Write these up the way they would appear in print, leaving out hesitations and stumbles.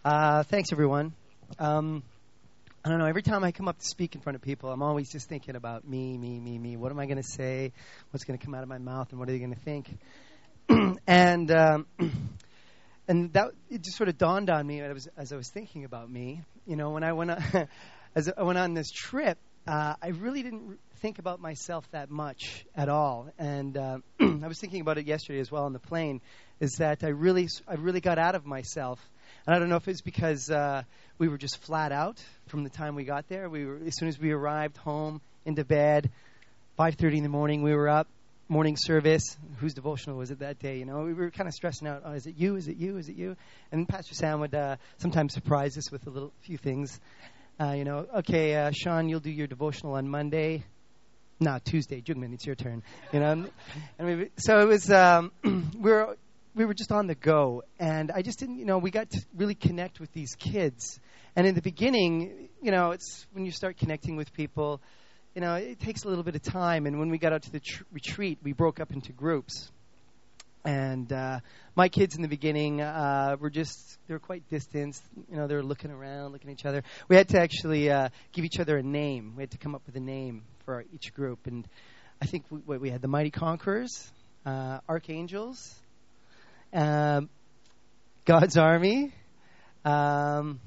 Thanks, everyone. I don't know. Every time I come up to speak in front of people, I'm always just thinking about me, me, me, me. What am I going to say? What's going to come out of my mouth? And what are they going to think? and that it just sort of dawned on me as I was thinking about me. You know, when I went as I went on this trip, I really didn't think about myself that much at all. And I was thinking about it yesterday as well on the plane. Is that I really got out of myself. And I don't know if it's because we were just flat out from the time we got there. As soon as we arrived home, into bed, 5:30 in the morning, we were up, morning service. Whose devotional was it that day? You know, we were kind of stressing out. Oh, is it you? Is it you? Is it you? And Pastor Sam would sometimes surprise us with a few things. Okay, Sean, you'll do your devotional on Monday. No, Tuesday. Jugman, it's your turn. You know, so it was. We were just on the go, and I just didn't, we got to really connect with these kids. And in the beginning, it's when you start connecting with people, it takes a little bit of time. And when we got out to the retreat, we broke up into groups. And my kids in the beginning they were quite distant. They were looking around, looking at each other. We had to actually give each other a name. We had to come up with a name for each group. And I think we had the Mighty Conquerors, Archangels, God's Army. What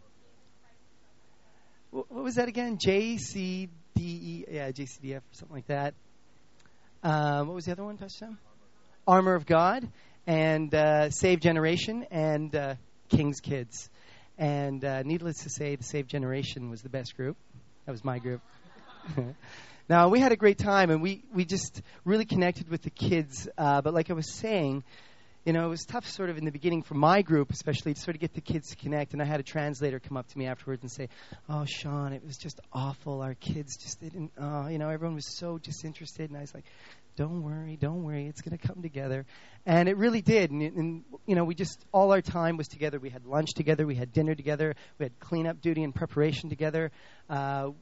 was that again? JCDE, JCDF, or something like that. What was the other one, Pastor Sam? Armor of God, and Save Generation, and King's Kids. And needless to say, the Save Generation was the best group. That was my group. Now, we had a great time, and we just really connected with the kids. But like I was saying, it was tough sort of in the beginning for my group, especially, to sort of get the kids to connect. And I had a translator come up to me afterwards and say, "Oh, Sean, it was just awful. Our kids just didn't, everyone was so disinterested." And I was like, don't worry. It's going to come together. And it really did. And we just, all our time was together. We had lunch together. We had dinner together. We had cleanup duty and preparation together. There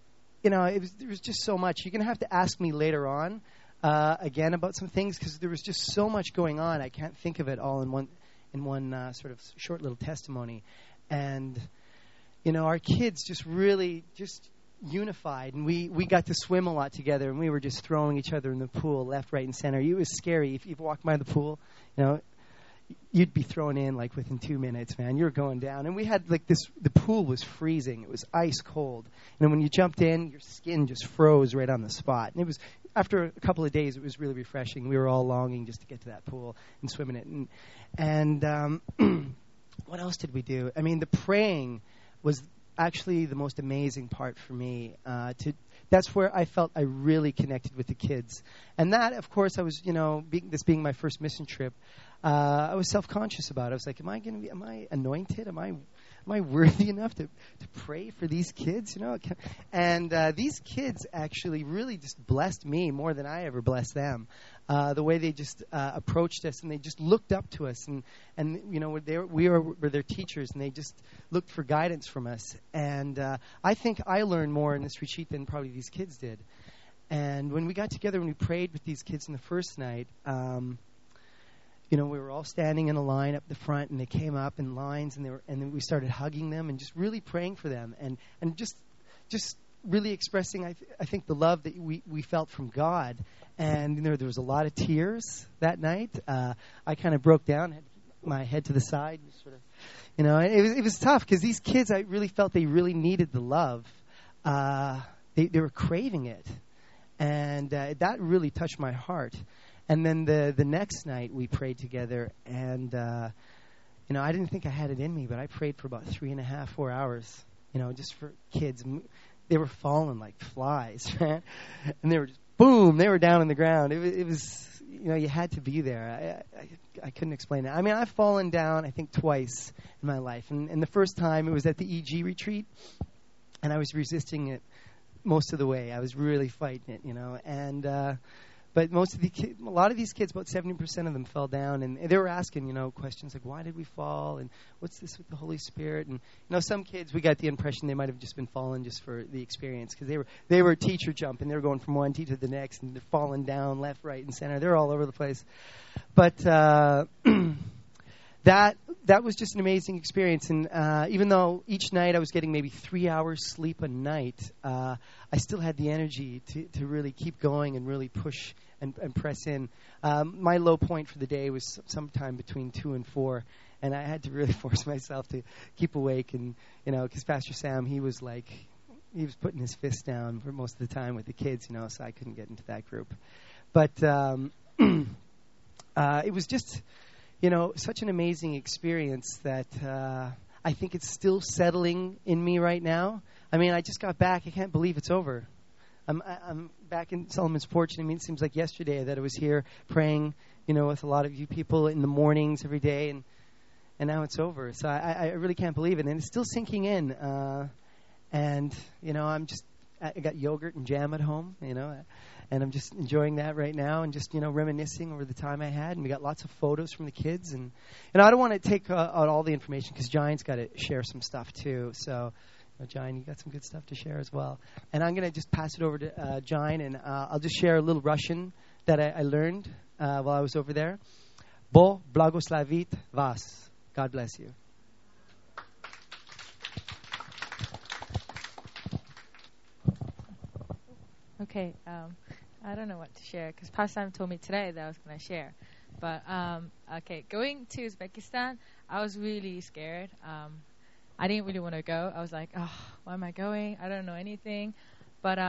was just so much. You're going to have to ask me later on again about some things, because there was just so much going on. I can't think of it all in one sort of short little testimony. And our kids just really just unified, and we got to swim a lot together, and we were just throwing each other in the pool left, right, and center. It was scary. If you've walked by the pool, you'd be thrown in like within 2 minutes, man. You're going down. And we had like this, the pool was freezing. It was ice cold. And when you jumped in, your skin just froze right on the spot. And it was, after a couple of days, it was really refreshing. We were all longing just to get to that pool and swim in it. And what else did we do? I mean, the praying was actually the most amazing part for me. That's where I felt I really connected with the kids. And that, of course, I was, this being my first mission trip, I was self-conscious about it. I was like, am I anointed? Am I worthy enough to pray for these kids? And these kids actually really just blessed me more than I ever blessed them. The way they just approached us, and they just looked up to us, and we were their teachers, and they just looked for guidance from us. And I think I learned more in this retreat than probably these kids did. And when we got together and we prayed with these kids in the first night, we were all standing in a line up the front, and they came up in lines, and then we started hugging them and just really praying for them, and just really expressing, I think, the love that we felt from God. And there was a lot of tears that night. I kind of broke down, had my head to the side, and sort of, it was tough, because these kids, I really felt they really needed the love. They were craving it, and that really touched my heart. And then the next night we prayed together, and I didn't think I had it in me, but I prayed for about 3.5, 4 hours, just for kids. They were falling like flies, man. And they were just, boom, they were down on the ground. It was, you had to be there. I couldn't explain it. I mean, I've fallen down, I think, twice in my life. And the first time it was at the EG retreat, and I was resisting it most of the way. I was really fighting it, and but a lot of these kids, about 70% of them fell down, and they were asking, questions like, why did we fall, and what's this with the Holy Spirit? And some kids, we got the impression they might have just been falling just for the experience, because they were teacher jumping. They were going from one teacher to the next, and they're falling down left, right, and center. They're all over the place. But then that was just an amazing experience. And even though each night I was getting maybe 3 hours sleep a night, I still had the energy to really keep going and really push and press in. My low point for the day was sometime between 2 and 4, and I had to really force myself to keep awake. And because Pastor Sam, he was putting his fist down for most of the time with the kids, so I couldn't get into that group. But it was just, such an amazing experience that I think it's still settling in me right now. I mean, I just got back. I can't believe it's over. I'm back in Solomon's Porch, and it seems like yesterday that I was here praying, with a lot of you people in the mornings every day, and now it's over. So I really can't believe it, and it's still sinking in. And I got yogurt and jam at home, and I'm just enjoying that right now, and just reminiscing over the time I had. And we got lots of photos from the kids, and I don't want to take out all the information because Giant's got to share some stuff too. So. Giant, you got some good stuff to share as well. And I'm going to just pass it over to Giant, and I'll just share a little Russian that I learned while I was over there. Bo blagoslavit vas. God bless you. Okay, I don't know what to share because Pastor Sam told me today that I was going to share. But, okay, going to Uzbekistan, I was really scared. I didn't really want to go. I was like, oh, why am I going? I don't know anything. But,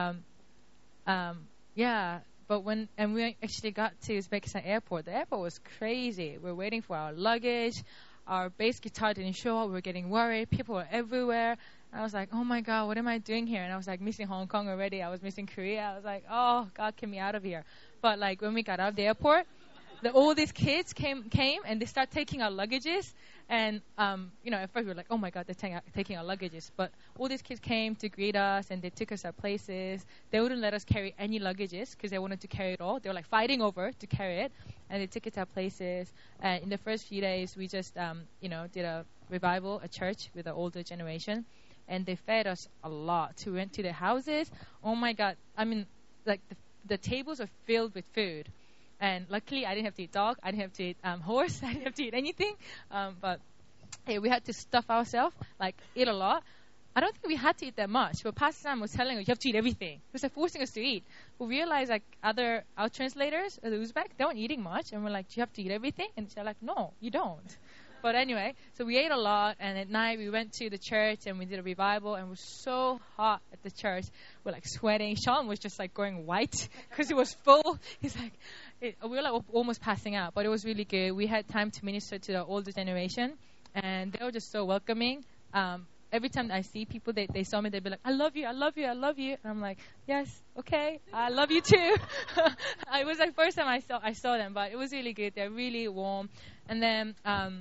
yeah. But when we actually got to Uzbekistan airport, the airport was crazy. We were waiting for our luggage. Our bass guitar didn't show up. We were getting worried. People were everywhere. And I was like, oh, my God, what am I doing here? And I was, like, missing Hong Kong already. I was missing Korea. I was like, oh, God, get me out of here. But, like, when we got out of the airport, all these kids came and they started taking our luggages. And, at first we were like, oh, my God, they're taking our luggages. But all these kids came to greet us, and they took us at places. They wouldn't let us carry any luggages because they wanted to carry it all. They were, like, fighting over to carry it. And they took it to our places. And in the first few days, we just, did a revival, a church with the older generation. And they fed us a lot. We went to their houses. Oh, my God. I mean, like, the tables are filled with food. And luckily, I didn't have to eat dog. I didn't have to eat horse. I didn't have to eat anything. But hey, we had to stuff ourselves, like eat a lot. I don't think we had to eat that much. But Pastor Sam was telling us, you have to eat everything. He was like, forcing us to eat. We realized, like, our translators, the Uzbek, they weren't eating much. And we're like, do you have to eat everything? And they're like, no, you don't. But anyway, so we ate a lot. And at night, we went to the church and we did a revival. And it was so hot at the church. We're, like, sweating. Sean was just, like, going white because it was full. He's like... we were like almost passing out, but it was really good. We had time to minister to the older generation, and they were just so welcoming. Every time I see people, they saw me, they'd be like, I love you, I love you, I love you. And I'm like, yes, okay, I love you too. It was like first time I saw them, but it was really good. They're really warm. And then,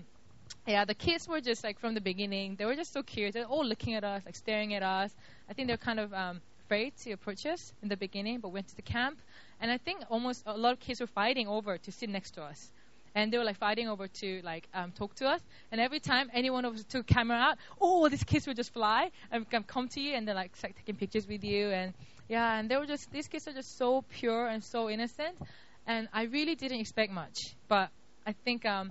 the kids were just like from the beginning, they were just so curious. They're all looking at us, like staring at us. I think they're kind of afraid to approach us in the beginning, but went to the camp. And I think almost a lot of kids were fighting over to sit next to us. And they were, like, fighting over to, like, talk to us. And every time anyone of us took a camera out, these kids would just fly and come to you. And they're, like, taking pictures with you. And, yeah, and these kids are just so pure and so innocent. And I really didn't expect much. But I think, God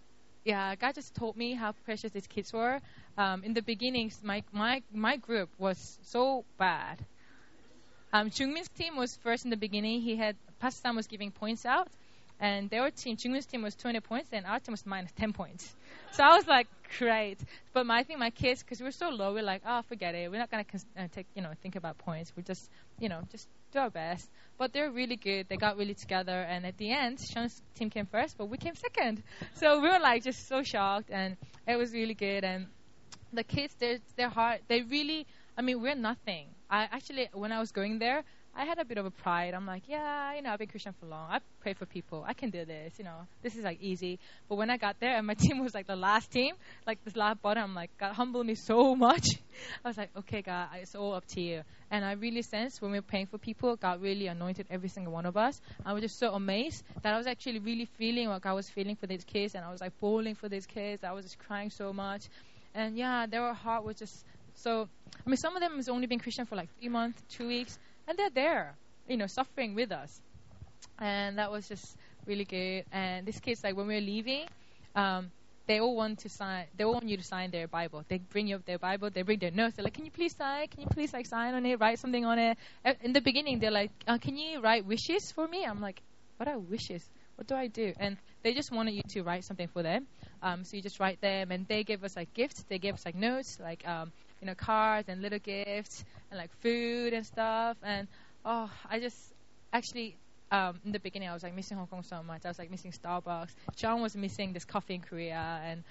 just told me how precious these kids were. In the beginnings, my group was so bad. Jungmin's team was first in the beginning. Pastor Sam was giving points out, and Jungmin's team was 20 points, and our team was minus 10 points. So I was like, great. But I think my kids, because we were so low, we're like, forget it. We're not going to think about points. We just, just do our best. But they're really good. They got really together, and at the end, Sean's team came first, but we came second. So we were like just so shocked, and it was really good. And the kids, their heart, they really, we're nothing. When I was going there, I had a bit of a pride. I'm like, I've been Christian for long. I pray for people. I can do this. This is like easy. But when I got there and my team was like the last team, like this last bottom, I'm like, God humbled me so much. I was like, okay, God, it's all up to you. And I really sensed when we were praying for people, God really anointed every single one of us. I was just so amazed that I was actually really feeling what God was feeling for these kids. And I was like bawling for these kids. I was just crying so much. And their heart was just so, some of them has only been Christian for like 3 months, 2 weeks, and they're there, suffering with us. And that was just really good. And these kids, like when we were leaving, they all want to sign. They all want you to sign their Bible. They bring you up their Bible. They bring their notes. They're like, "Can you please sign? Can you please like sign on it? Write something on it." In the beginning, they're like, "Can you write wishes for me?" I'm like, "What are wishes? What do I do?" And they just wanted you to write something for them. So you just write them, and they give us like gifts. They give us like notes, like cards and little gifts, and like food and stuff. And I just actually. In the beginning, I was like missing Hong Kong so much. I was like missing Starbucks. John was missing this coffee in Korea, and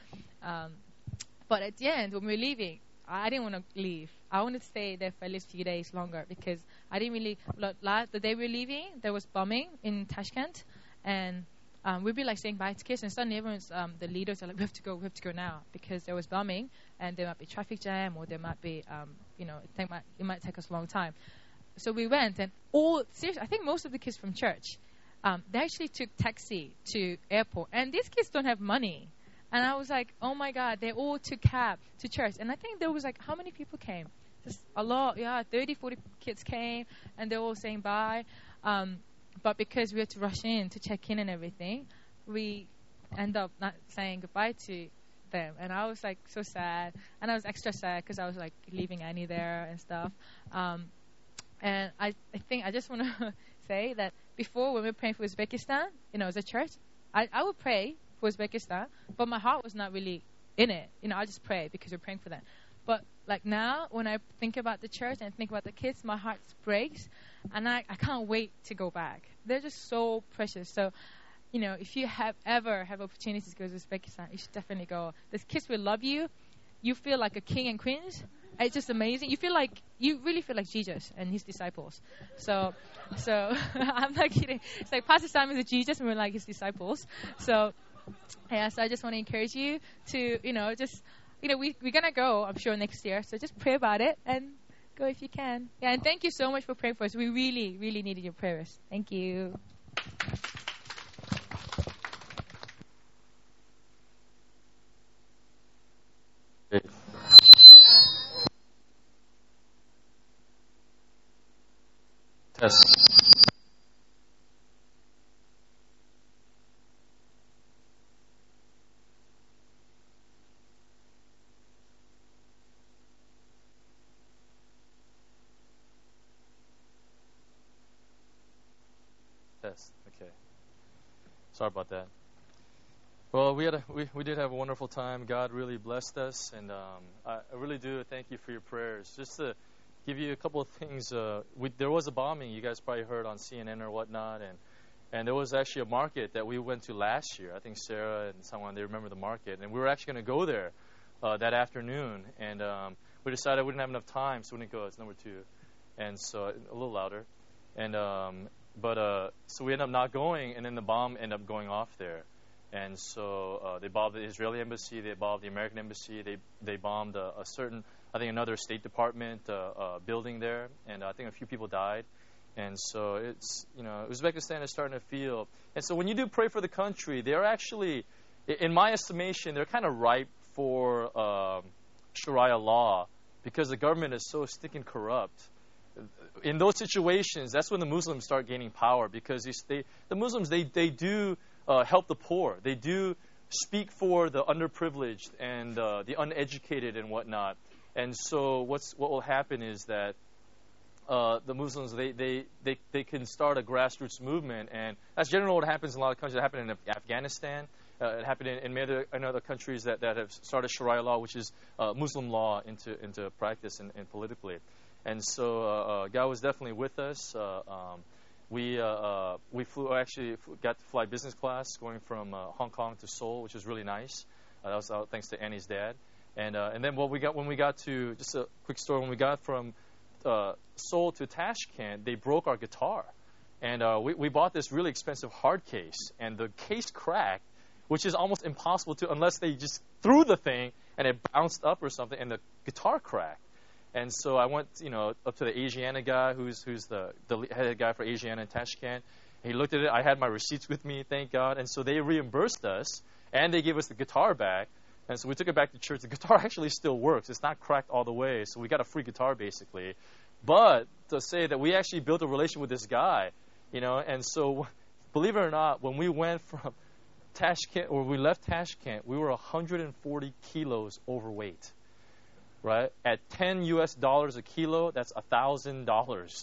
but at the end, when we were leaving, I didn't want to leave. I wanted to stay there for at least a few days longer because I didn't really. The day we were leaving, there was bombing in Tashkent, and we'd be like saying bye to kids, and suddenly everyone's the leaders are like, we have to go now because there was bombing, and there might be traffic jam, or there might be it might take us a long time. So we went, and seriously, I think most of the kids from church, they actually took taxi to airport. And these kids don't have money. And I was like, oh, my God, they all took cab to church. And I think there was like, how many people came? Just a lot, 30, 40 kids came, and they were all saying bye. But because we had to rush in to check in and everything, we end up not saying goodbye to them. And I was like so sad. And I was extra sad because I was like leaving Annie there and stuff. And I think I just want to say that before, when we were praying for Uzbekistan, as a church, I would pray for Uzbekistan, but my heart was not really in it. I just pray because we're praying for them. But like now, when I think about the church and think about the kids, my heart breaks, and I can't wait to go back. They're just so precious. So, if you ever have opportunities to go to Uzbekistan, you should definitely go. The kids will love you. You feel like a king and queens. It's just amazing. You really feel like Jesus and his disciples. So I'm not kidding. It's like Pastor Simon is Jesus and we're like his disciples. So I just want to encourage you to, we're going to go, I'm sure, next year. So just pray about it and go if you can. Yeah, and thank you so much for praying for us. We really, really needed your prayers. Thank you. Test. Test. Okay. Sorry about that. Well, we did have a wonderful time. God really blessed us, and I really do thank you for your prayers. Just to give you a couple of things. There was a bombing. You guys probably heard on CNN or whatnot, and there was actually a market that we went to last year. I think Sarah and someone, they remember the market, and we were actually going to go there that afternoon, and we decided we didn't have enough time, so we didn't go. It's number 2, and so a little louder, and so we ended up not going, and then the bomb ended up going off there. And so they bombed the Israeli embassy, they bombed the American embassy, they bombed a certain, I think, another State Department building there, and I think a few people died. And so it's, Uzbekistan is starting to feel. And so when you do pray for the country, they're actually, in my estimation, they're kind of ripe for Sharia law because the government is so stinking corrupt. In those situations, that's when the Muslims start gaining power because the Muslims, they do help the poor. They do speak for the underprivileged and the uneducated and whatnot. And so what will happen is that the Muslims, they can start a grassroots movement. And that's generally what happens in a lot of countries. It happened in Afghanistan. It happened in other countries that have started Sharia law, which is Muslim law, into practice and politically. And so God was definitely with us. We got to fly business class going from Hong Kong to Seoul, which was really nice. That was thanks to Annie's dad. And then when we got to, just a quick story, when we got from Seoul to Tashkent, they broke our guitar. And we bought this really expensive hard case, and the case cracked, which is almost impossible to, unless they just threw the thing and it bounced up or something, and the guitar cracked. And so I went, up to the Asiana guy, who's the head guy for Asiana in Tashkent. He looked at it. I had my receipts with me, thank God. And so they reimbursed us, and they gave us the guitar back. And so we took it back to church. The guitar actually still works. It's not cracked all the way. So we got a free guitar, basically. But to say that we actually built a relation with this guy, And so, believe it or not, when we went from Tashkent, or we left Tashkent, we were 140 kilos overweight, right? At $10 a kilo, that's $1,000.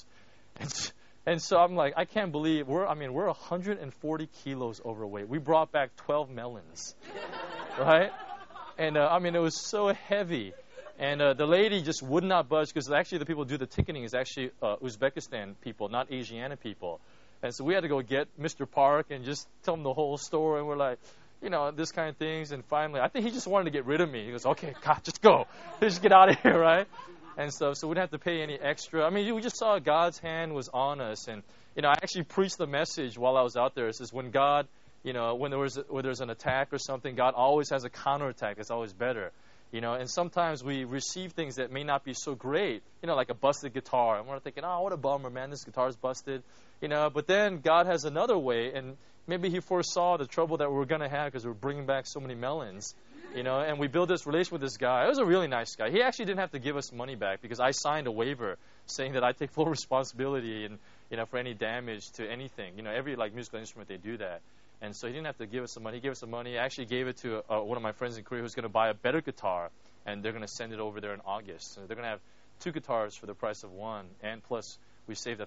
And so I'm like, I can't believe we're 140 kilos overweight. We brought back 12 melons, right? And it was so heavy. And the lady just would not budge, because actually the people who do the ticketing is actually Uzbekistan people, not Asiana people. And so we had to go get Mr. Park and just tell him the whole story. And we're like, this kind of things. And finally, I think he just wanted to get rid of me. He goes, okay, God, just go. Just get out of here, right? And so we didn't have to pay any extra. We just saw God's hand was on us. And, I actually preached the message while I was out there. It says when God, when there's an attack or something, God always has a counterattack. It's always better. And sometimes we receive things that may not be so great, like a busted guitar. And we're thinking, oh, what a bummer, man, this guitar's busted. But then God has another way, and maybe He foresaw the trouble that we were going to have because we're bringing back so many melons. And we built this relation with this guy. It was a really nice guy. He actually didn't have to give us money back because I signed a waiver saying that I take full responsibility and, for any damage to anything. Every musical instrument, they do that. And so he didn't have to give us some money. He gave us some money. I actually gave it to one of my friends in Korea who's going to buy a better guitar, and they're going to send it over there in August. So they're going to have 2 guitars for the price of one, and plus we saved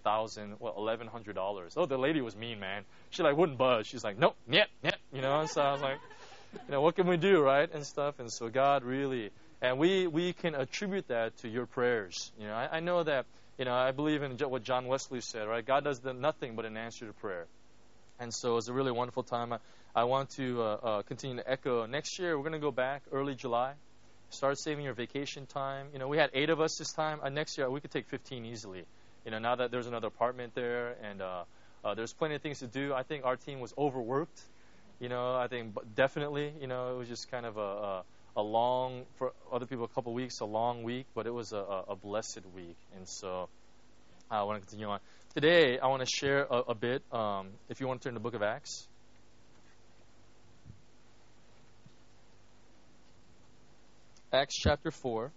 $1,100. Oh, the lady was mean, man. She wouldn't budge. She's like, nope, yep. So I was like, what can we do, right, and stuff. And so God really, and we can attribute that to your prayers. I know that, I believe in what John Wesley said, right? God does nothing but an answer to prayer. And so it was a really wonderful time. I want to continue to echo. Next year, we're going to go back early July. Start saving your vacation time. We had 8 of us this time. Next year, we could take 15 easily. Now that there's another apartment there, and there's plenty of things to do. I think our team was overworked. I think definitely, it was just kind of a long, for other people, a couple weeks, a long week, but it was a blessed week. And so I want to continue on. Today, I want to share a bit, if you want to turn to the book of Acts. Acts chapter 4.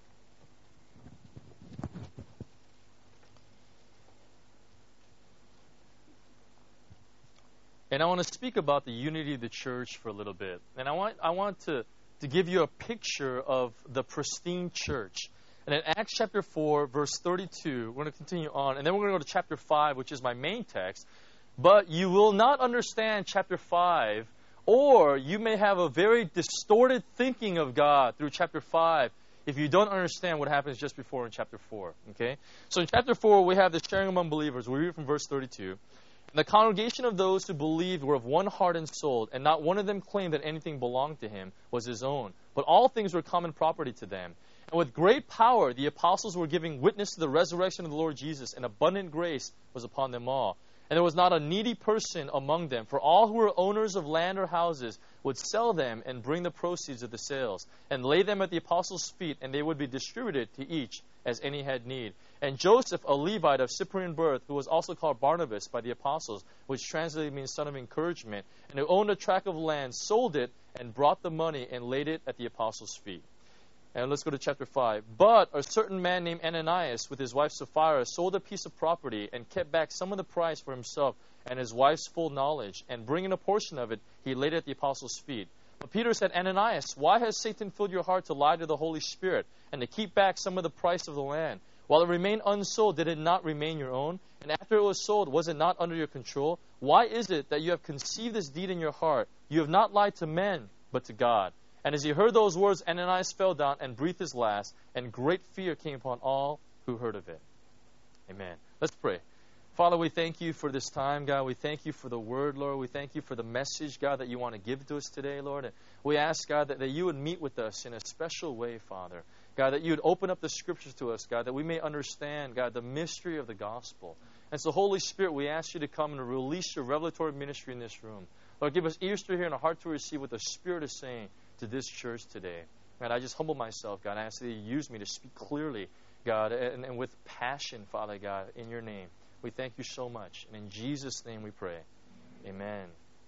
And I want to speak about the unity of the church for a little bit. And I want to give you a picture of the pristine church. And in Acts chapter 4, verse 32, we're going to continue on. And then we're going to go to chapter 5, which is my main text. But you will not understand chapter 5, or you may have a very distorted thinking of God through chapter 5 if you don't understand what happens just before in chapter 4. Okay? So in chapter 4, we have the sharing among believers. We read from verse 32. And the congregation of those who believed were of one heart and soul, and not one of them claimed that anything belonged to him was his own, but all things were common property to them. And with great power the apostles were giving witness to the resurrection of the Lord Jesus, and abundant grace was upon them all. And there was not a needy person among them, for all who were owners of land or houses would sell them and bring the proceeds of the sales, and lay them at the apostles' feet, and they would be distributed to each as any had need. And Joseph, a Levite of Cyprian birth, who was also called Barnabas by the apostles, which translated means son of encouragement, and who owned a tract of land, sold it, and brought the money and laid it at the apostles' feet. And let's go to chapter 5. But a certain man named Ananias, with his wife Sapphira, sold a piece of property and kept back some of the price for himself and his wife's full knowledge. And bringing a portion of it, he laid it at the apostles' feet. But Peter said, Ananias, why has Satan filled your heart to lie to the Holy Spirit and to keep back some of the price of the land? While it remained unsold, did it not remain your own? And after it was sold, was it not under your control? Why is it that you have conceived this deed in your heart? You have not lied to men, but to God. And as he heard those words, Ananias fell down and breathed his last, and great fear came upon all who heard of it. Amen. Let's pray. Father, we thank you for this time, God. We thank you for the word, Lord. We thank you for the message, God, that you want to give to us today, Lord. And we ask, God, that you would meet with us in a special way, Father. God, that you would open up the scriptures to us, God, that we may understand, God, the mystery of the gospel. And so, Holy Spirit, we ask you to come and release your revelatory ministry in this room. Lord, give us ears to hear and a heart to receive what the Spirit is saying to this church today. God, I just humble myself, God. I ask that you use me to speak clearly, God, and with passion, Father God, in your name. We thank you so much. And in Jesus' name we pray. Amen.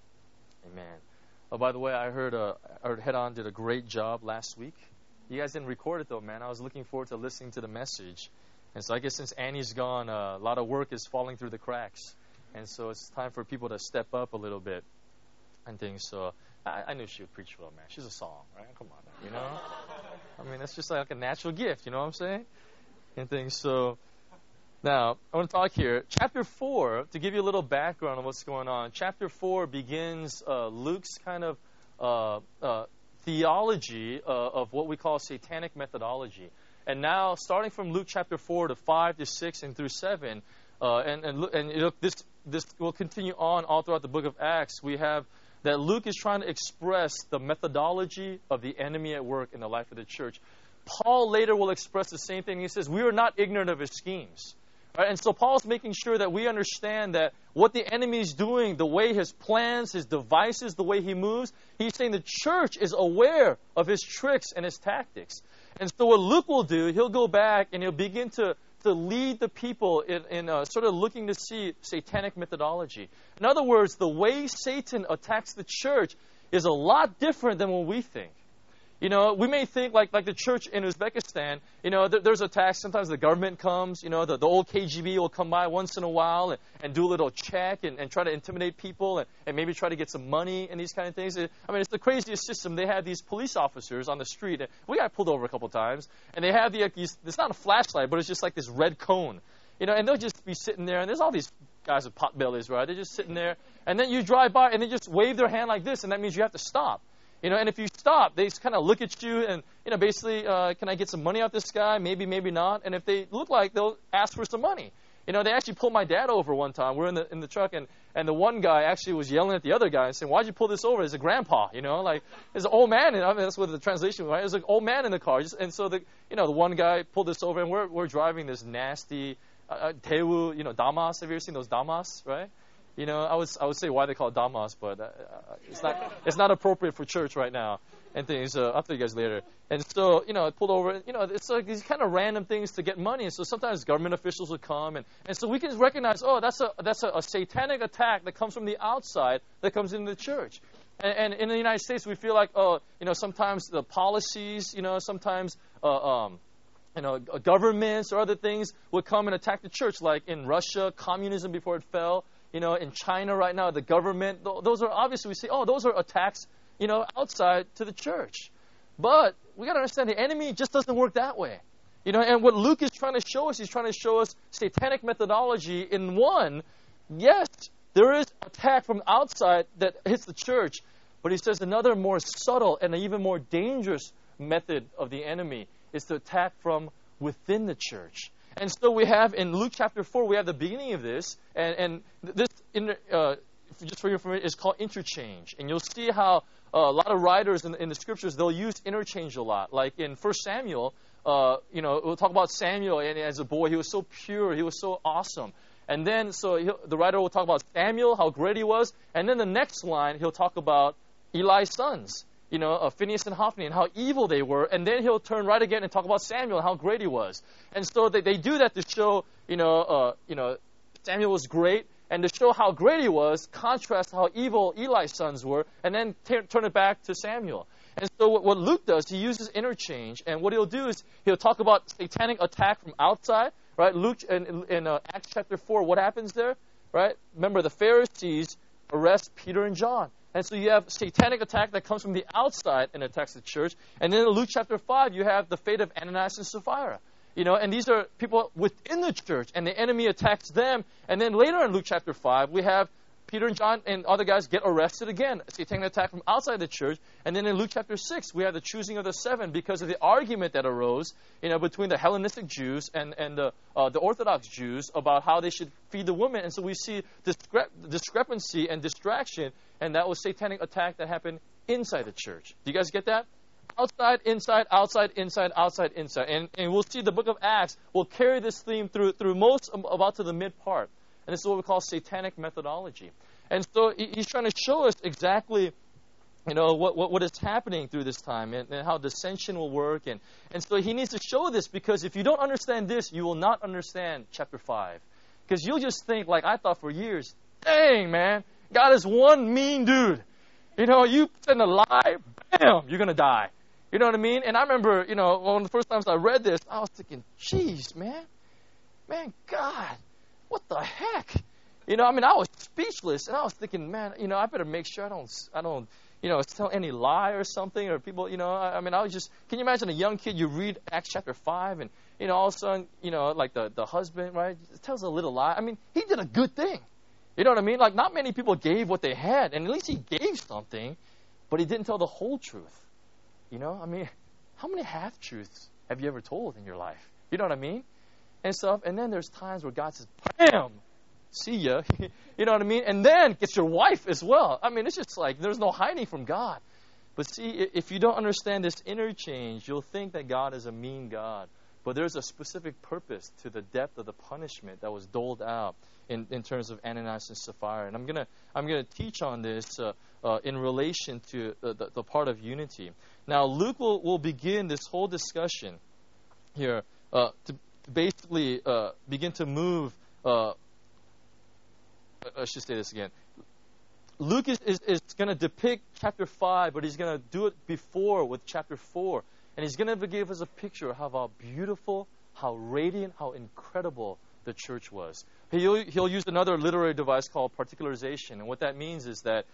Amen. Oh, by the way, I heard Head On did a great job last week. You guys didn't record it, though, man. I was looking forward to listening to the message. And so I guess since Annie's gone, a lot of work is falling through the cracks. And so it's time for people to step up a little bit. and things. So I knew she would preach well, man. She's a song, right? Come on, you know. I mean, that's just like a natural gift, you know what I'm saying? And things. So now I want to talk here. Chapter 4, to give you a little background on what's going on. Chapter 4 begins Luke's kind of theology of what we call satanic methodology. And now, starting from Luke chapter 4 to 5 to 6 and through 7, and this will continue on all throughout the book of Acts. We have that Luke is trying to express the methodology of the enemy at work in the life of the church. Paul later will express the same thing. He says, we are not ignorant of his schemes. Right? And so Paul's making sure that we understand that what the enemy is doing, the way his plans, his devices, the way he moves, he's saying the church is aware of his tricks and his tactics. And so what Luke will do, he'll go back and he'll begin to lead the people in sort of looking to see satanic methodology. In other words, the way Satan attacks the church is a lot different than what we think. You know, we may think like the church in Uzbekistan, you know, there's attacks. Sometimes the government comes, you know, the old KGB will come by once in a while and do a little check and try to intimidate people and maybe try to get some money and these kind of things. I mean, it's the craziest system. They have these police officers on the street. And we got pulled over a couple times. And they have these, it's not a flashlight, but it's just like this red cone. You know, and they'll just be sitting there. And there's all these guys with pot bellies, right? They're just sitting there. And then you drive by and they just wave their hand like this. And that means you have to stop. You know, and if you stop, they just kind of look at you and, you know, basically, can I get some money off this guy? Maybe, maybe not. And if they look like, they'll ask for some money. You know, they actually pulled my dad over one time. We're in the truck, and the one guy actually was yelling at the other guy and saying, why'd you pull this over? It's a grandpa, you know, like, there's an old man. I mean, that's what the translation was, right? There's an old man in the car. And so, the one guy pulled this over, and we're driving this nasty Daewoo, you know, Damas. Have you ever seen those Damas, right? You know, I would say why they call it Damas, but it's not appropriate for church right now and things. I'll tell you guys later. And so, you know, I pulled over. You know, it's like these kind of random things to get money. And so sometimes government officials would come, and so we can recognize, oh, that's a satanic attack that comes from the outside that comes into the church. And in the United States, we feel like, oh, you know, sometimes the policies, you know, sometimes governments or other things would come and attack the church, like in Russia, communism before it fell. You know, in China right now, the government, those are obviously, we say, oh, those are attacks, you know, outside to the church. But we got to understand the enemy just doesn't work that way. You know, and what Luke is trying to show us, he's trying to show us satanic methodology in one. Yes, there is attack from outside that hits the church, but he says another more subtle and even more dangerous method of the enemy is to attack from within the church. And so we have in Luke chapter 4, we have the beginning of this, and this, just for your information, is called interchange. And you'll see how a lot of writers in the scriptures, they'll use interchange a lot. Like in 1 Samuel, you know, we'll talk about Samuel, and as a boy, he was so pure, he was so awesome. And then, the writer will talk about Samuel, how great he was, and then the next line, he'll talk about Eli's sons. You know, Phinehas and Hophni, and how evil they were. And then he'll turn right again and talk about Samuel and how great he was. And so they do that to show, Samuel was great, and to show how great he was, contrast how evil Eli's sons were, and then turn it back to Samuel. And so what Luke does, he uses interchange, and what he'll do is he'll talk about satanic attack from outside, right? Luke in Acts chapter 4, what happens there, right? Remember, the Pharisees arrest Peter and John. And so you have satanic attack that comes from the outside and attacks the church. And then in Luke chapter 5, you have the fate of Ananias and Sapphira. You know, and these are people within the church, and the enemy attacks them. And then later in Luke chapter 5, we have Peter and John and other guys get arrested again. Satanic attack from outside the church. And then in Luke chapter 6, we have the choosing of the 7 because of the argument that arose, you know, between the Hellenistic Jews and the Orthodox Jews about how they should feed the women. And so we see discrepancy and distraction, and that was satanic attack that happened inside the church. Do you guys get that? Outside, inside, outside, inside, outside, inside. And we'll see the book of Acts will carry this theme through most about to the mid part. And this is what we call satanic methodology. And so he's trying to show us exactly, you know, what is happening through this time and how dissension will work. And so he needs to show this, because if you don't understand this, you will not understand chapter 5. Because you'll just think, like I thought for years, dang, man, God is one mean dude. You know, you send a lie, bam, you're going to die. You know what I mean? And I remember, you know, one of the first times I read this, I was thinking, geez, man, God, what the heck? I mean, I was speechless, and I was thinking, man, I better make sure I don't, tell any lie or something, or people, I mean, I was just, can you imagine a young kid, you read Acts chapter 5, and, all of a sudden, like the husband, right, tells a little lie. I mean, he did a good thing. You know what I mean? Like, not many people gave what they had, and at least he gave something, but he didn't tell the whole truth. I mean, how many half-truths have you ever told in your life? You know what I mean? And stuff, and then there's times where God says, bam! See ya. You know what I mean? And then gets your wife as well. I mean, it's just like there's no hiding from God. But see, if you don't understand this interchange, you'll think that God is a mean God. But there's a specific purpose to the depth of the punishment that was doled out in terms of Ananias and Sapphira. And I'm gonna teach on this in relation to the part of unity. Now, Luke will begin this whole discussion here to basically begin to move. I should say this again. Luke is going to depict chapter 5, but he's going to do it before with chapter 4. And he's going to give us a picture of how beautiful, how radiant, how incredible the church was. He'll use another literary device called particularization. And what that means is that,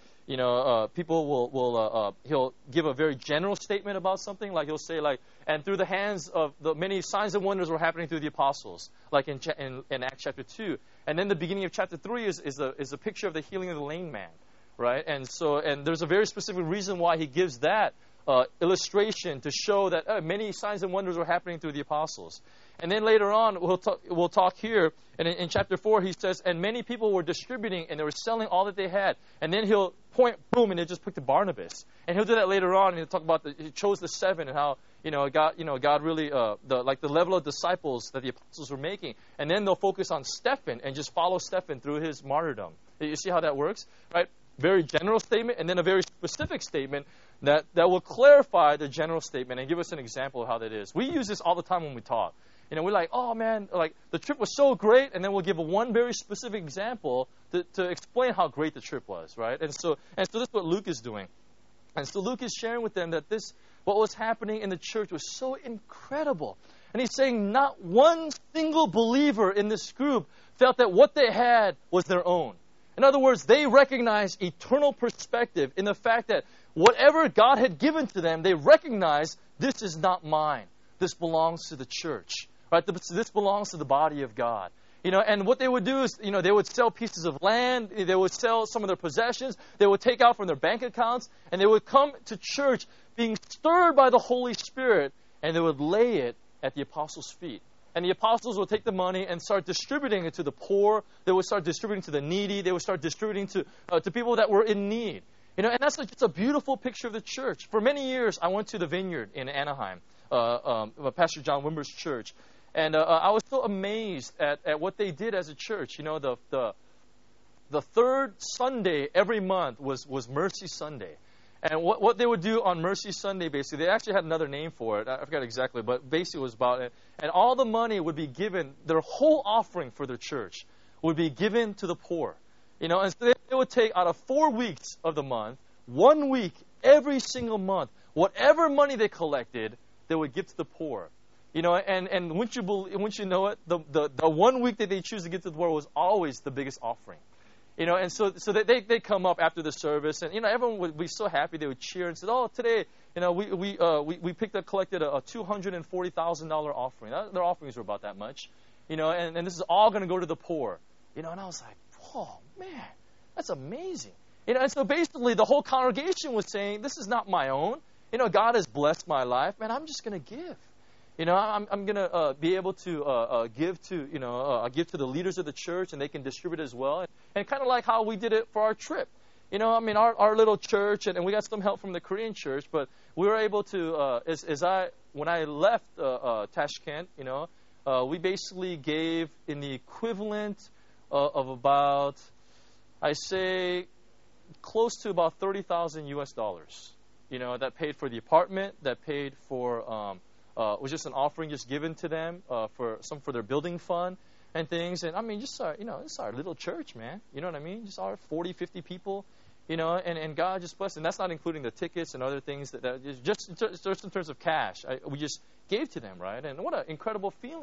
people will he'll give a very general statement about something. Like he'll say, and through the hands of the many signs and wonders were happening through the apostles, like in Acts chapter 2. And then the beginning of chapter 3 is a picture of the healing of the lame man, right? And there's a very specific reason why he gives that illustration to show that many signs and wonders were happening through the apostles. And then later on, we'll talk here, and in chapter 4, he says, and many people were distributing, and they were selling all that they had. And then he'll point, boom, and he'll just pick to Barnabas. And he'll do that later on, and he'll talk about he chose the 7 and how, God really, the level of disciples that the apostles were making. And then they'll focus on Stephen and just follow Stephen through his martyrdom. You see how that works, right? Very general statement, and then a very specific statement that will clarify the general statement and give us an example of how that is. We use this all the time when we talk. We're like, oh man, like the trip was so great, and then we'll give one very specific example to explain how great the trip was, right? And so this is what Luke is doing. And so Luke is sharing with them that what was happening in the church was so incredible. And he's saying not one single believer in this group felt that what they had was their own. In other words, they recognized eternal perspective in the fact that whatever God had given to them, they recognized this is not mine. This belongs to the church. Right? This belongs to the body of God. And what they would do is, they would sell pieces of land, they would sell some of their possessions, they would take out from their bank accounts, and they would come to church being stirred by the Holy Spirit, and they would lay it at the apostles' feet. And the apostles would take the money and start distributing it to the poor. They would start distributing to the needy. They would start distributing to people that were in need. And that's just a beautiful picture of the church. For many years, I went to the Vineyard in Anaheim, Pastor John Wimber's church. And I was so amazed at what they did as a church. The third Sunday every month was Mercy Sunday. And what they would do on Mercy Sunday, basically, they actually had another name for it. I forgot exactly, but basically it was about it. And all the money would be given, their whole offering for their church would be given to the poor. And so they would take out of 4 weeks of the month, 1 week every single month, whatever money they collected, they would give to the poor. And wouldn't you know it, the 1 week that they choose to give to the poor was always the biggest offering. And so they come up after the service, and everyone would be so happy. They would cheer and say, "Oh, today, we collected a $240,000 offering. Their offerings were about that much, and this is all going to go to the poor, And I was like, "Whoa, man, that's amazing." And so basically the whole congregation was saying, "This is not my own. God has blessed my life, man. I'm just going to give." I'm going to be able to give to the leaders of the church, and they can distribute as well. And kind of like how we did it for our trip. Our little church, and we got some help from the Korean church, but we were able to, when I left Tashkent, we basically gave in the equivalent of about, I say, close to about $30,000 US. That paid for the apartment, that paid for was just an offering just given to them for their building fund and things. And just it's our little church, man. You know what I mean? Just our 40, 50 people, and God just blessed. And that's not including the tickets and other things that just in terms of cash. We just gave to them, right? And what an incredible feeling.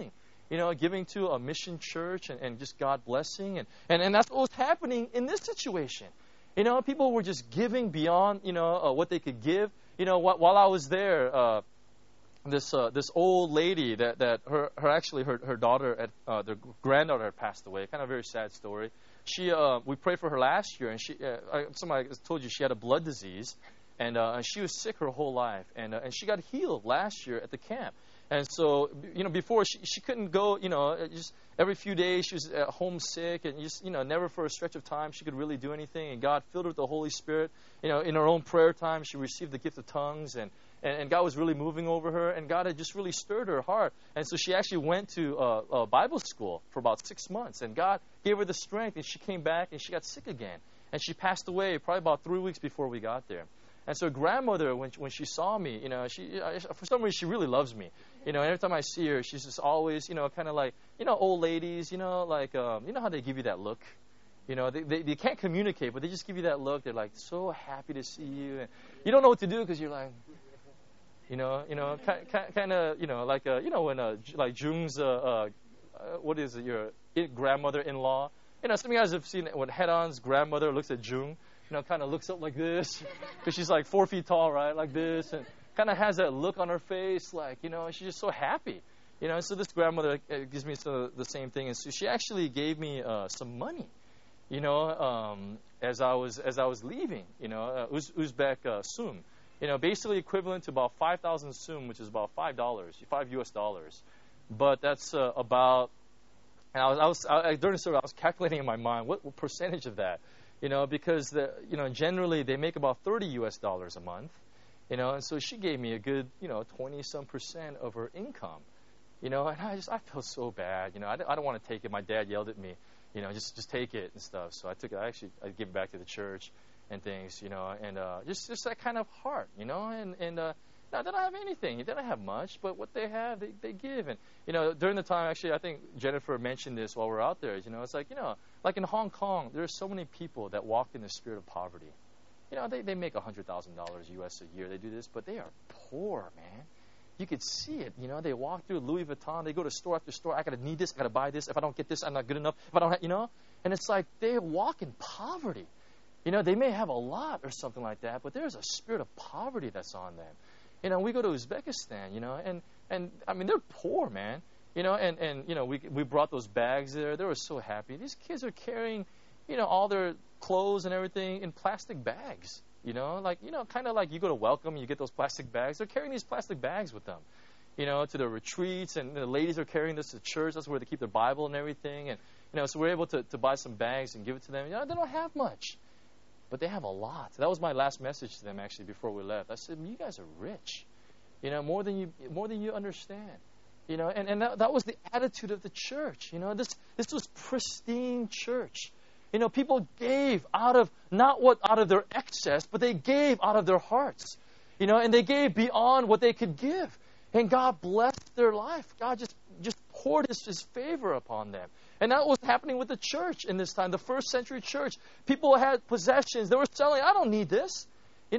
giving to a mission church and just God blessing. And that's what was happening in this situation. People were just giving beyond, what they could give. While I was there, this old lady that her daughter, their granddaughter had passed away. Kind of a very sad story. We prayed for her last year, and somebody told you she had a blood disease, and she was sick her whole life, and she got healed last year at the camp. And so, before she couldn't go, just every few days she was at home sick, and just, never for a stretch of time she could really do anything. And God filled her with the Holy Spirit. In her own prayer time, she received the gift of tongues, and God was really moving over her, and God had just really stirred her heart. And so she actually went to a Bible school for about 6 months, and God gave her the strength, and she came back, and she got sick again. And she passed away probably about 3 weeks before we got there. And so grandmother, when she saw me, she for some reason she really loves me. Every time I see her, she's just always, kind of like, old ladies, like, how they give you that look. They can't communicate, but they just give you that look. They're like so happy to see you, and you don't know what to do because you're like, kind of, like, when like Jung's, what is it, your grandmother-in-law. Some of you guys have seen it when Head-On's grandmother looks at Jung. Kind of looks up like this, because she's like 4 feet tall, right? Like this, and kind of has that look on her face, like, she's just so happy. So this grandmother gives me the same thing, and so she actually gave me some money, as I was leaving, Uzbek sum, basically equivalent to about 5,000 sum, which is about $5 US. But that's about, and I was during the service I was calculating in my mind what percentage of that. Because generally they make about $30 US a month, and so she gave me a good, 20-some% of her income, and I felt so bad, I don't want to take it. My dad yelled at me, just take it and stuff. So I took it. I gave it back to the church and things, and just that kind of heart, and now they don't have anything. They don't have much, but what they have, they give. And, during the time, actually, I think Jennifer mentioned this while we're out there. It's like, like in Hong Kong, there are so many people that walk in the spirit of poverty. They make $100,000 US a year. They do this, but they are poor, man. You could see it. They walk through Louis Vuitton. They go to store after store. I got to need this. I got to buy this. If I don't get this, I'm not good enough. If I don't have, and it's like they walk in poverty. They may have a lot or something like that, but there's a spirit of poverty that's on them. We go to Uzbekistan, and I mean, they're poor, man. We brought those bags there. They were so happy. These kids are carrying, all their clothes and everything in plastic bags. Kind of like you go to Welcome, you get those plastic bags. They're carrying these plastic bags with them, to their retreats, and the ladies are carrying this to church. That's where they keep their Bible and everything. And, so we're able to buy some bags and give it to them. They don't have much, but they have a lot. That was my last message to them, actually, before we left. I said, you guys are rich, more than you understand. And that was the attitude of the church. This was pristine church. People gave out of their excess, but they gave out of their hearts. And they gave beyond what they could give. And God blessed their life. God just poured His favor upon them. And that was happening with the church in this time, the first century church. People had possessions. They were selling, I don't need this. This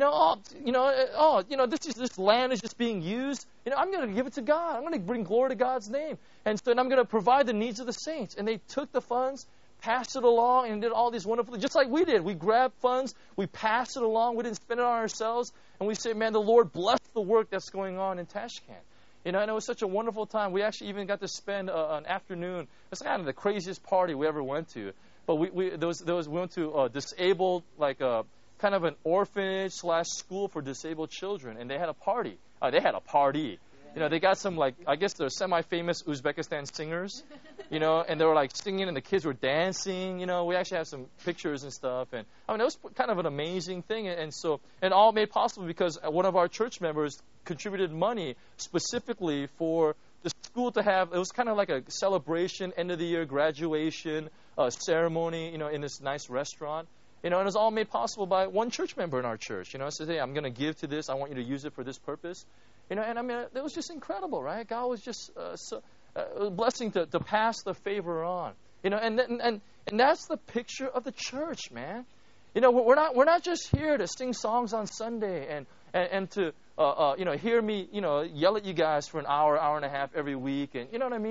land is just being used. I'm going to give it to God. I'm going to bring glory to God's name. And so I'm going to provide the needs of the saints. And they took the funds, passed it along, and did all these wonderful things, just like we did. We grabbed funds, we passed it along, we didn't spend it on ourselves, and we said, man, the Lord bless the work that's going on in Tashkent. And it was such a wonderful time. We actually even got to spend an afternoon. It's kind of the craziest party we ever went to. But we went to a disabled, like kind of an orphanage / school for disabled children, and they had a party. They got some, like, I guess they're semi-famous Uzbekistan singers, and they were like singing, and the kids were dancing. We actually have some pictures and stuff, and I mean, it was kind of an amazing thing, and all made possible because one of our church members contributed money specifically for the school to have. It was kind of like a celebration, end of the year graduation ceremony, in this nice restaurant. And it was all made possible by one church member in our church. Says, hey, I'm going to give to this. I want you to use it for this purpose. And I mean, it was just incredible, right? God was just a blessing to pass the favor on. And that's the picture of the church, man. We're not just here to sing songs on Sunday and to hear me yell at you guys for an hour and a half every week, and you know what I mean.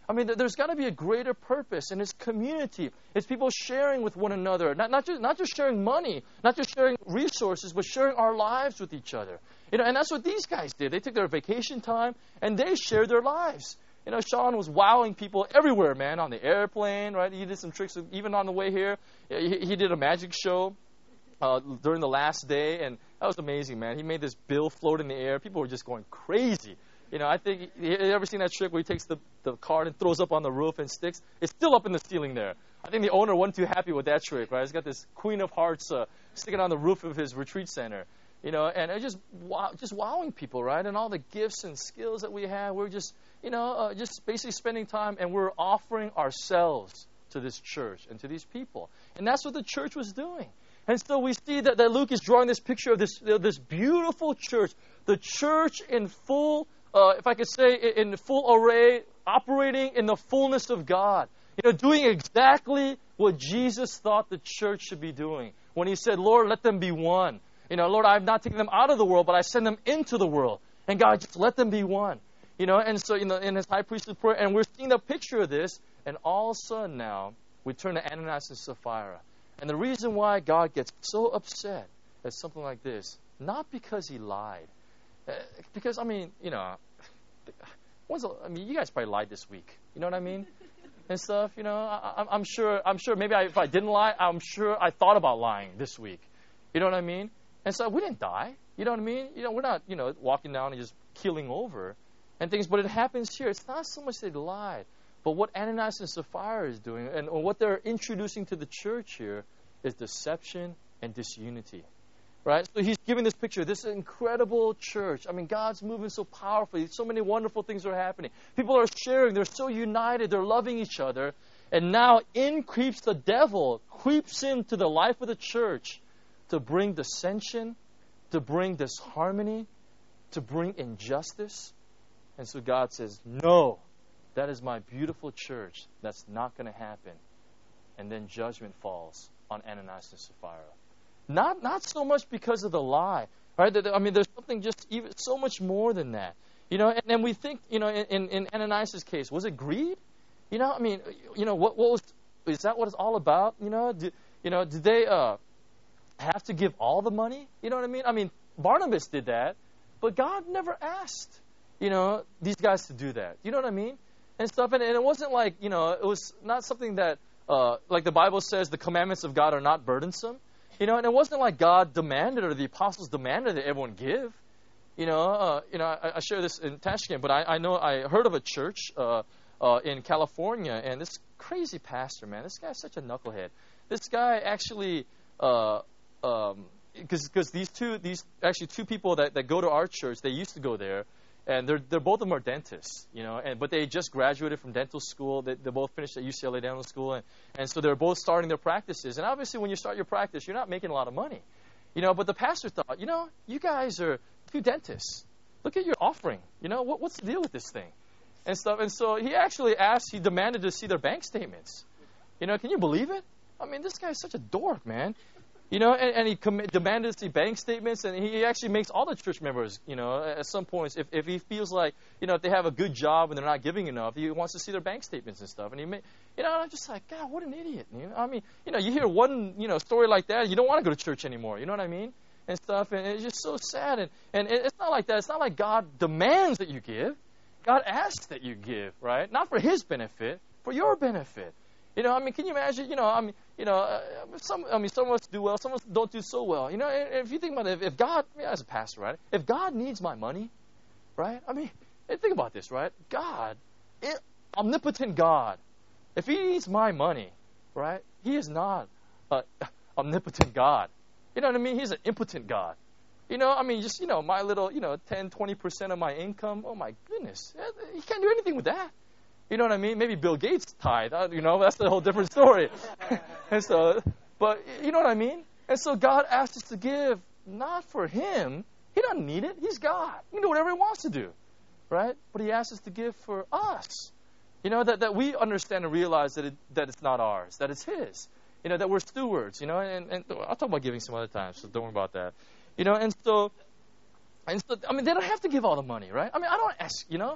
I mean, there's got to be a greater purpose, and it's community. It's people sharing with one another, not just sharing money, not just sharing resources, but sharing our lives with each other. And that's what these guys did. They took their vacation time, and they shared their lives. Sean was wowing people everywhere, man, on the airplane, right? He did some tricks, even on the way here. He did a magic show during the last day, and that was amazing, man. He made this bill float in the air. People were just going crazy. I think, you ever seen that trick where he takes the card and throws up on the roof and sticks? It's still up in the ceiling there. I think the owner wasn't too happy with that trick, right? He's got this Queen of Hearts sticking on the roof of his retreat center. And it's just wowing people, right? And all the gifts and skills that we have, we're just, just basically spending time, and we're offering ourselves to this church and to these people. And that's what the church was doing. And so we see that Luke is drawing this picture of this beautiful church, the church in full, if I could say, in full array, operating in the fullness of God. Doing exactly what Jesus thought the church should be doing when he said, Lord, let them be one. Lord, I've not taken them out of the world, but I send them into the world. And God, just let them be one. And so in his high priestly prayer, and we're seeing the picture of this, and all of a sudden now, we turn to Ananias and Sapphira. And the reason why God gets so upset at something like this, not because he lied. Because, you guys probably lied this week. You know what I mean? And stuff, I'm sure maybe if I didn't lie, I'm sure I thought about lying this week. You know what I mean? And so we didn't die. You know what I mean? We're not, walking down and just keeling over and things. But it happens here. It's not so much they lied, but what Ananias and Sapphira is doing and what they're introducing to the church here is deception and disunity. Right? So he's giving this picture, this incredible church. God's moving so powerfully. So many wonderful things are happening. People are sharing. They're so united. They're loving each other. And now in creeps the devil, creeps into the life of the church to bring dissension, to bring disharmony, to bring injustice. And so God says, no, that is my beautiful church. That's not going to happen. And then judgment falls on Ananias and Sapphira. Not so much because of the lie, right? There's something just even so much more than that. And then we think, in Ananias' case, was it greed? What was, is that what it's all about? Did they have to give all the money? You know what I mean? Barnabas did that, but God never asked, these guys to do that. You know what I mean? And stuff. And it wasn't like, it was not something that, like the Bible says, the commandments of God are not burdensome. And it wasn't like God demanded or the apostles demanded that everyone give. I share this in Tashkent, but I know I heard of a church in California, and this crazy pastor, man, this guy's such a knucklehead. This guy actually, because these two people that go to our church, they used to go there, and they're both of them are dentists, but they just graduated from dental school. They both finished at UCLA Dental School, and so they're both starting their practices. And obviously, when you start your practice, you're not making a lot of money, But the pastor thought, you guys are two dentists. Look at your offering. What's the deal with this thing, and stuff. And so he actually he demanded to see their bank statements. Can you believe it? This guy's such a dork, man. And he demanded to see bank statements, and he actually makes all the church members, at some points, if he feels like, if they have a good job and they're not giving enough, he wants to see their bank statements and stuff. And I'm just like, God, what an idiot. You hear one, story like that, you don't want to go to church anymore. You know what I mean? And stuff, and it's just so sad. And it's not like that. It's not like God demands that you give. God asks that you give, right? Not for His benefit, for your benefit. Can you imagine, some of us do well, some of us don't do so well. If you think about it, if God, as a pastor, right, if God needs my money, right, think about this, right, God, omnipotent God, if He needs my money, right, He is not an omnipotent God. You know what I mean? He's an impotent God. Just, my little, 10, 20% of my income, oh my goodness, He can't do anything with that. You know what I mean? Maybe Bill Gates tithe. That's a whole different story. And so, but you know what I mean? And so God asks us to give not for Him. He doesn't need it. He's God. He can do whatever He wants to do, right? But He asks us to give for us. That we understand and realize that it's not ours, that it's His. That we're stewards. And I'll talk about giving some other time, so don't worry about that. And so, they don't have to give all the money, right? I don't ask.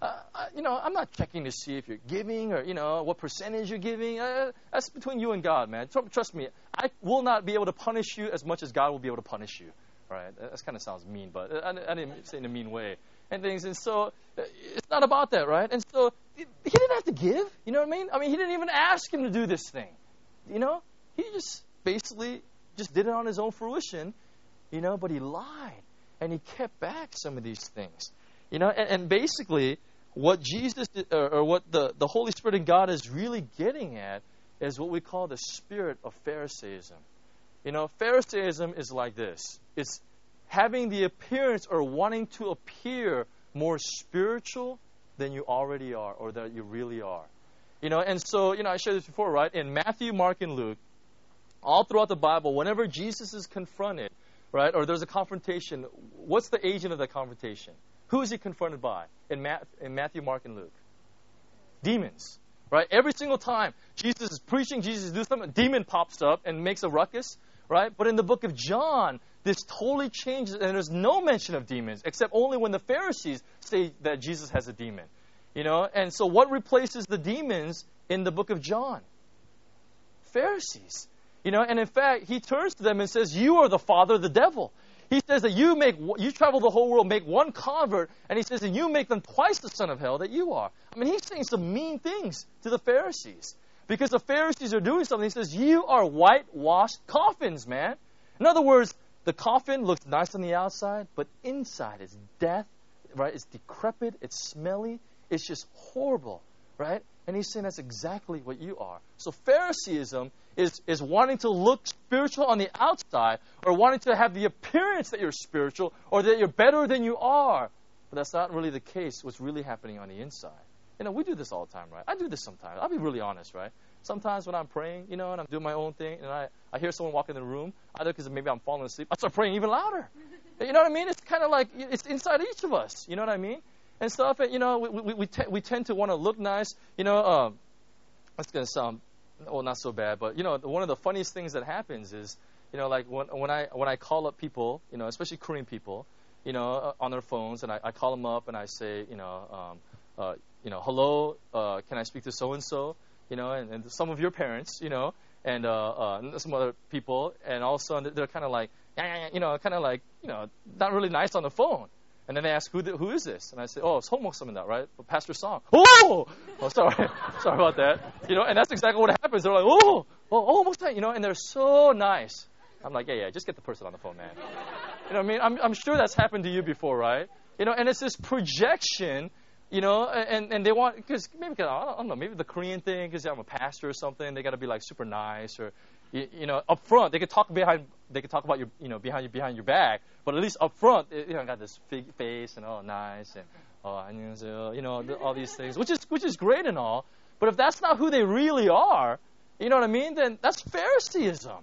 I'm not checking to see if you're giving or, what percentage you're giving. That's between you and God, man. Trust me, I will not be able to punish you as much as God will be able to punish you. Right? That kind of sounds mean, but I didn't say it in a mean way. And things, and so it's not about that, right? And so he didn't have to give, you know what I mean? I mean, he didn't even ask him to do this thing, He just basically just did it on his own fruition, but he lied, and he kept back some of these things, and basically what Jesus or what the Holy Spirit and God is really getting at is what we call the spirit of Pharisaism. Pharisaism is like this. It's having the appearance or wanting to appear more spiritual than you already are or that you really are. And so, I shared this before, right? In Matthew, Mark, and Luke, all throughout the Bible, whenever Jesus is confronted, right, or there's a confrontation, what's the agent of the confrontation? Who is he confronted by in Matthew, Mark, and Luke? Demons, right? Every single time Jesus is preaching, Jesus is doing something, a demon pops up and makes a ruckus, right? But in the book of John, this totally changes, and there's no mention of demons, except only when the Pharisees say that Jesus has a demon. And so what replaces the demons in the book of John? Pharisees. And in fact, he turns to them and says, you are the father of the devil. He says that you travel the whole world, make one convert, and he says that you make them twice the son of hell that you are. I mean, he's saying some mean things to the Pharisees. Because the Pharisees are doing something. He says, you are whitewashed coffins, man. In other words, the coffin looks nice on the outside, but inside is death, right? It's decrepit, it's smelly, it's just horrible, right? And he's saying that's exactly what you are. So Phariseeism is wanting to look spiritual on the outside, or wanting to have the appearance that you're spiritual, or that you're better than you are. But that's not really the case, what's really happening on the inside. We do this all the time, right? I do this sometimes. I'll be really honest, right? Sometimes when I'm praying, and I'm doing my own thing, and I hear someone walk in the room, either because maybe I'm falling asleep, I start praying even louder. You know what I mean? It's kind of like, it's inside each of us. You know what I mean? And stuff, and, we tend to want to look nice. It's going to sound, not so bad, but, one of the funniest things that happens is, like when I call up people, especially Korean people, on their phones, and I call them up and I say, hello, can I speak to so-and-so? And some of your parents, and some other people, and all of a sudden they're kind of like, not really nice on the phone. And then they ask, who is this? And I say, it's Hongmok-samida, right? Pastor Song. Oh, sorry. Sorry about that. And that's exactly what happens. They're like, almost time, and they're so nice. I'm like, yeah, just get the person on the phone, man. You know what I mean? I'm sure that's happened to you before, right? And it's this projection, and they want, because maybe, I don't know, maybe the Korean thing, because I'm a pastor or something, they got to be like super nice, or, up front, they could talk about your, behind your back, but at least up front, got this big face and nice and all these things, which is great and all. But if that's not who they really are, you know what I mean? Then that's Phariseeism.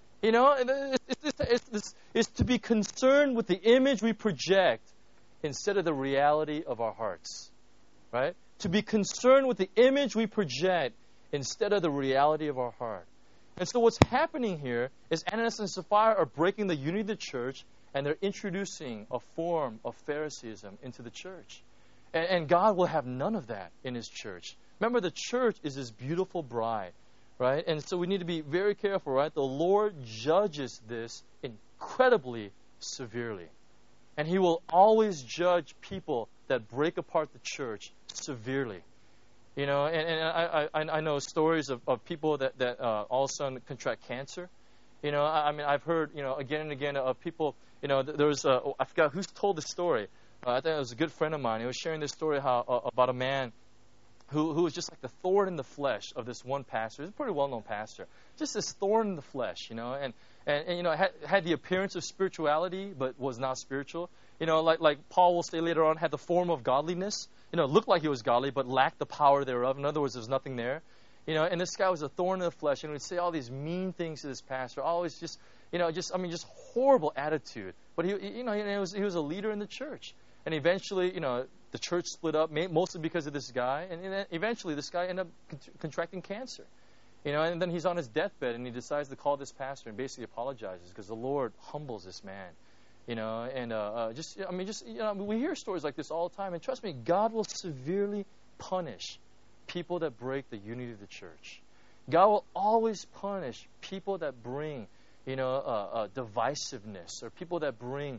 It's to be concerned with the image we project instead of the reality of our hearts, right? To be concerned with the image we project instead of the reality of our heart. And so what's happening here is Ananias and Sapphira are breaking the unity of the church, and they're introducing a form of Phariseeism into the church. And God will have none of that in His church. Remember, the church is His beautiful bride, right? And so we need to be very careful, right? The Lord judges this incredibly severely. And He will always judge people that break apart the church severely. And I know stories of people that all of a sudden contract cancer. I've heard, again and again of people, there was, I forgot who's told the story. I think it was a good friend of mine. He was sharing this story about a man who was just like the thorn in the flesh of this one pastor. He's a pretty well-known pastor. Just this thorn in the flesh, and had the appearance of spirituality, but was not spiritual. Like Paul will say later on, had the form of godliness. Looked like he was godly, but lacked the power thereof. In other words, there's nothing there. And this guy was a thorn in the flesh, and he would say all these mean things to this pastor. Always just horrible attitude. But he was a leader in the church. And eventually, the church split up, mostly because of this guy. And then eventually, this guy ended up contracting cancer. And then he's on his deathbed, and he decides to call this pastor and basically apologizes because the Lord humbles this man. We hear stories like this all the time. And trust me, God will severely punish people that break the unity of the church. God will always punish people that bring, divisiveness, or people that bring,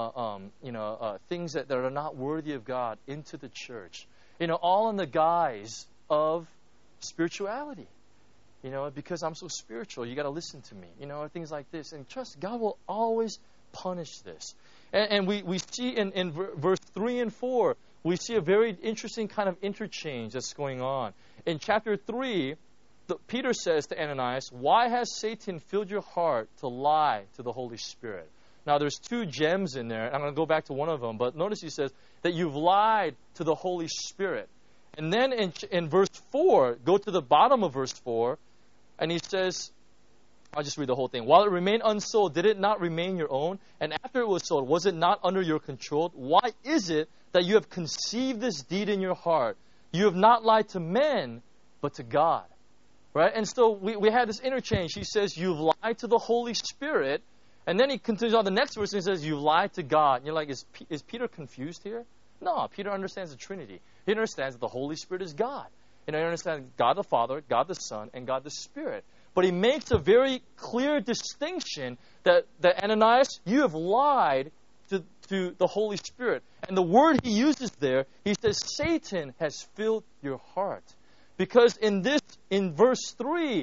things that are not worthy of God into the church. All in the guise of spirituality. Because I'm so spiritual, you got to listen to me. Or things like this. And trust, God will always punish this. And we see in verse 3 and 4, we see a very interesting kind of interchange that's going on. In chapter 3, Peter says to Ananias, "Why has Satan filled your heart to lie to the Holy Spirit?" Now, there's two gems in there. I'm going to go back to one of them. But notice he says that you've lied to the Holy Spirit. And then in verse 4, go to the bottom of verse 4, and he says, I'll just read the whole thing. "While it remained unsold, did it not remain your own? And after it was sold, was it not under your control? Why is it that you have conceived this deed in your heart? You have not lied to men, but to God." Right? And so we had this interchange. He says, you've lied to the Holy Spirit. And then he continues on the next verse and he says, you've lied to God. And you're like, is Peter confused here? No, Peter understands the Trinity. He understands that the Holy Spirit is God. He understands God the Father, God the Son, and God the Spirit. But he makes a very clear distinction that Ananias, you have lied to the Holy Spirit. And the word he uses there, he says, Satan has filled your heart. Because in verse 3,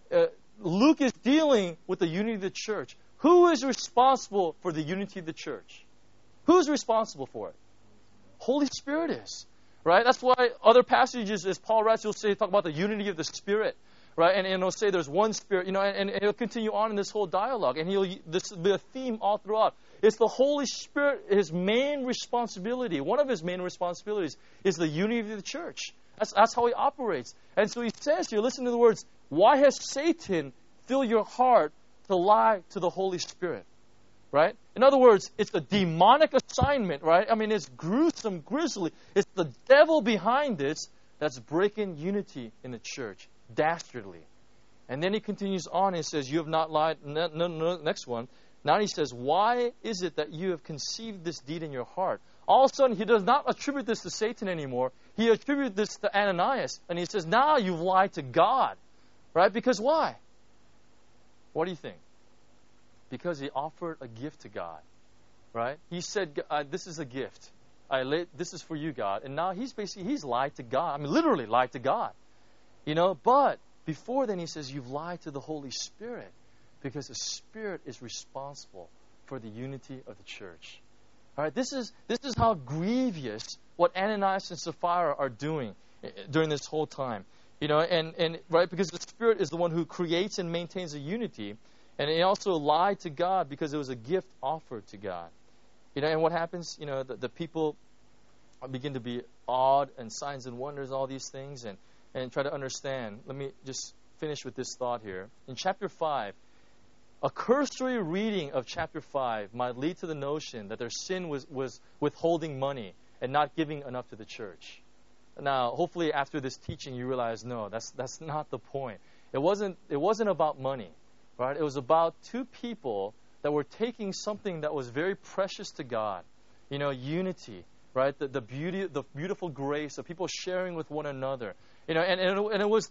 Luke is dealing with the unity of the church. Who is responsible for the unity of the church? Who's responsible for it? Holy Spirit is. Right? That's why other passages, as Paul writes, he'll talk about the unity of the Spirit. Right? And he'll say there's one Spirit, and he'll continue on in this whole dialogue. And this will be a theme all throughout. It's the Holy Spirit, his main responsibility. One of his main responsibilities is the unity of the church. That's how he operates. And so he says here, listen to the words, "Why has Satan filled your heart to lie to the Holy Spirit?" Right? In other words, it's a demonic assignment, right? I mean, it's gruesome, grisly. It's the devil behind this that's breaking unity in the church, dastardly. And then he continues on and says, you have not lied. No, next one. Now he says, why is it that you have conceived this deed in your heart? All of a sudden, he does not attribute this to Satan anymore. He attributes this to Ananias. And he says, now you've lied to God. Right? Because why? What do you think? Because he offered a gift to God. Right? He said, this is a gift. This is for you, God. And now he's lied to God. I mean, literally lied to God. But before then he says, you've lied to the Holy Spirit. Because the Spirit is responsible for the unity of the church. All right, this is how grievous what Ananias and Sapphira are doing during this whole time. And right, because the Spirit is the one who creates and maintains the unity. And he also lied to God because it was a gift offered to God. And what happens? The people begin to be awed and signs and wonders, all these things, and try to understand. Let me just finish with this thought here. In chapter 5, a cursory reading of chapter 5 might lead to the notion that their sin was withholding money and not giving enough to the church. Now, hopefully after this teaching you realize, no, that's not the point. It wasn't about money, right? It was about two people that were taking something that was very precious to God. Unity, right? The beauty, the beautiful grace of people sharing with one another. And it was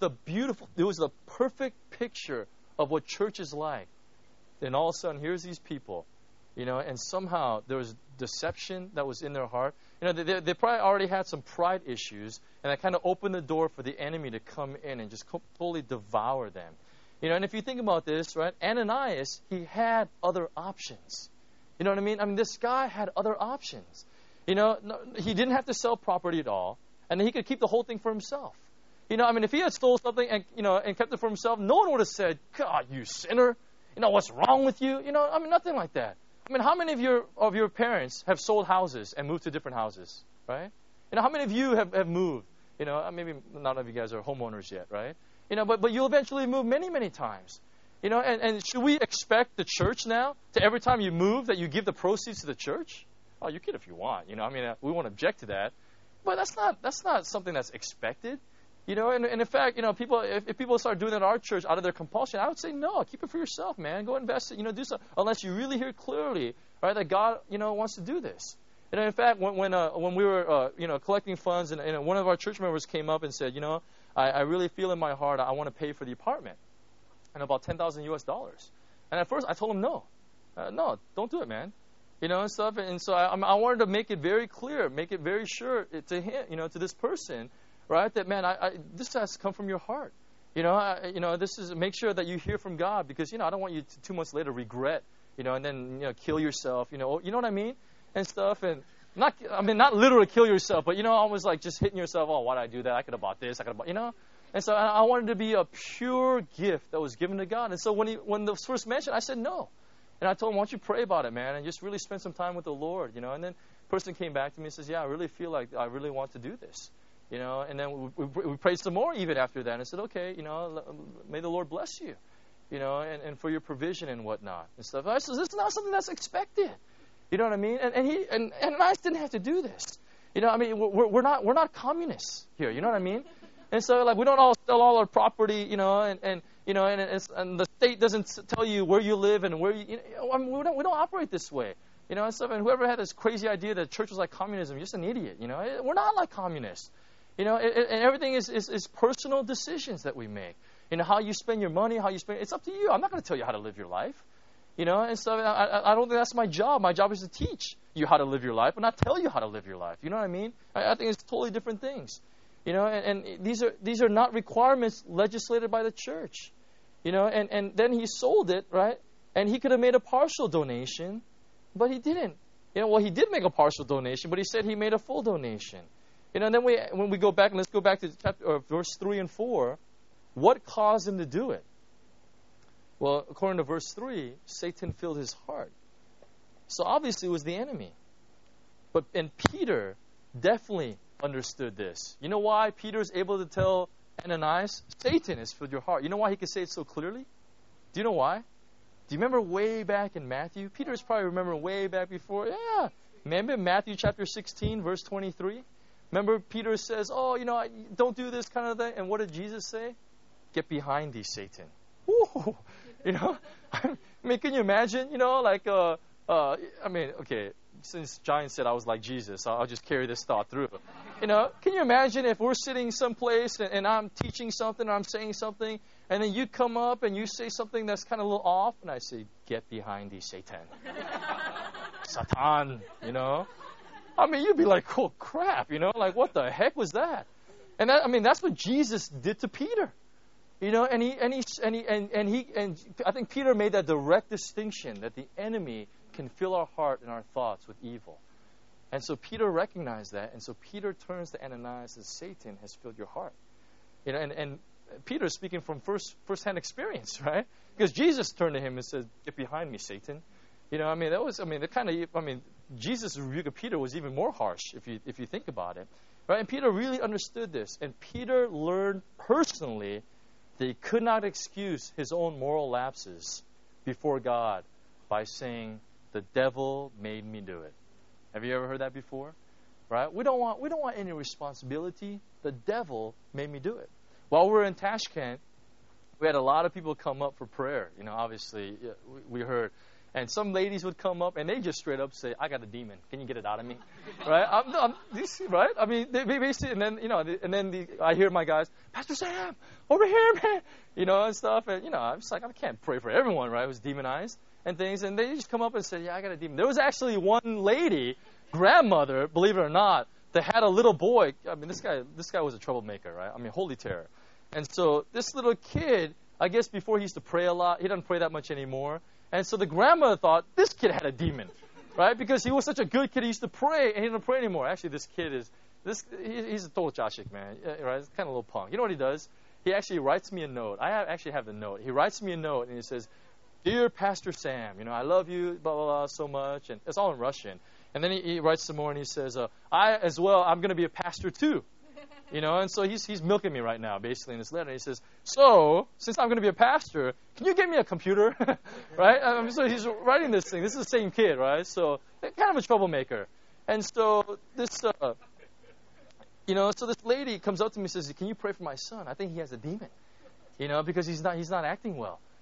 the perfect picture of what church is like. And all of a sudden, here's these people, and somehow there was deception that was in their heart. They probably already had some pride issues, and that kind of opened the door for the enemy to come in and just totally devour them. And if you think about this, right, Ananias, he had other options. You know what I mean? I mean, this guy had other options. He didn't have to sell property at all, and he could keep the whole thing for himself. If he had stole something and kept it for himself, no one would have said, God, you sinner. What's wrong with you? Nothing like that. How many of your parents have sold houses and moved to different houses, right? How many of you have moved? Maybe none of you guys are homeowners yet, right? But you'll eventually move many, many times. And should we expect the church now to every time you move that you give the proceeds to the church? Oh, you can if you want. We won't object to that. But that's not something that's expected. And in fact, if people start doing that in our church out of their compulsion, I would say, no, keep it for yourself, man. Go invest it, do something. Unless you really hear clearly right? That God, wants to do this. And in fact, when we were, collecting funds, and one of our church members came up and said, I really feel in my heart I want to pay for the apartment, and about $10,000 US. And at first I told him no, don't do it, man, and stuff. And so I wanted to make it very clear, make it very sure to him, to this person, right, that man, this has to come from your heart. This is, make sure that you hear from God, because I don't want you to 2 months later regret, and then kill yourself, you know what I mean, and stuff. And not literally kill yourself, but almost like just hitting yourself. Oh, why did I do that? I could have bought this. I could have bought, And so I wanted to be a pure gift that was given to God. And so when the first mentioned, I said no. And I told him, why don't you pray about it, man, and just really spend some time with the Lord, And then the person came back to me and says, yeah, I really feel like I really want to do this, And then we prayed some more even after that. And I said, okay, may the Lord bless you, and for your provision and whatnot and stuff. I said, this is not something that's expected. You know what I mean? And I didn't have to do this. We're not communists here. You know what I mean? And so we don't all sell all our property, and the state doesn't tell you where you live and where we don't operate this way. And stuff. And whoever had this crazy idea that church was like communism, you're just an idiot. We're not like communists. And everything is personal decisions that we make. How you spend your money, it's up to you. I'm not going to tell you how to live your life. And so I don't think that's my job. My job is to teach you how to live your life, but not tell you how to live your life. You know what I mean? I think it's totally different things. And these are not requirements legislated by the church. And then he sold it, right? And he could have made a partial donation, but he didn't. He did make a partial donation, but he said he made a full donation. And then when we go back, and let's go back to verse 3 and 4, what caused him to do it? Well, according to verse 3, Satan filled his heart. So obviously it was the enemy. And Peter definitely understood this. You know why Peter is able to tell Ananias, Satan has filled your heart? You know why he could say it so clearly? Do you know why? Do you remember way back in Matthew? Peter's probably remembering way back before. Yeah. Remember Matthew chapter 16, verse 23? Remember Peter says, don't do this kind of thing. And what did Jesus say? Get behind thee, Satan. Ooh. Can you imagine, okay, since John said I was like Jesus, I'll just carry this thought through. Can you imagine if we're sitting someplace and I'm teaching something or I'm saying something, and then you come up and you say something that's kind of a little off, and I say, get behind thee, Satan. Satan, you'd be like, oh, crap, what the heck was that? And that's what Jesus did to Peter. And I think Peter made that direct distinction that the enemy can fill our heart and our thoughts with evil. And so Peter recognized that, and so Peter turns to Ananias and says, Satan has filled your heart. And Peter is speaking from first-hand experience, right? Because Jesus turned to him and said, get behind me, Satan. Jesus' rebuke of Peter was even more harsh if you think about it. Right? And Peter really understood this. And Peter learned personally that he could not excuse his own moral lapses before God by saying, the devil made me do it. Have you ever heard that before? Right? We don't want any responsibility. The devil made me do it. While we were in Tashkent, we had a lot of people come up for prayer. Obviously, we heard. And some ladies would come up and they just straight up say, I got a demon. Can you get it out of me? Right? Right? They basically, and then I hear my guys, Pastor Sam, over here, man. And stuff. And, I'm just like, I can't pray for everyone, right, who's demonized and things. And they just come up and say, yeah, I got a demon. There was actually one lady, grandmother, believe it or not, that had a little boy. This guy was a troublemaker, right? Holy terror. And so this little kid, I guess before he used to pray a lot, he doesn't pray that much anymore. And so the grandmother thought this kid had a demon, right? Because he was such a good kid, he used to pray, and he didn't pray anymore. Actually, this kid he's a total jashik, man, right? He's kind of a little punk. You know what he does? He actually writes me a note. I actually have the note. He writes me a note, and he says, Dear Pastor Sam, I love you, blah, blah, blah, so much. And it's all in Russian. And then he writes some more, and he says, I'm going to be a pastor too. And so he's milking me right now, basically, in this letter. He says, so, since I'm going to be a pastor, can you get me a computer? Right? So he's writing this thing. This is the same kid, right? So, kind of a troublemaker. And so this, so this lady comes up to me and says, can you pray for my son? I think he has a demon, because he's not acting well.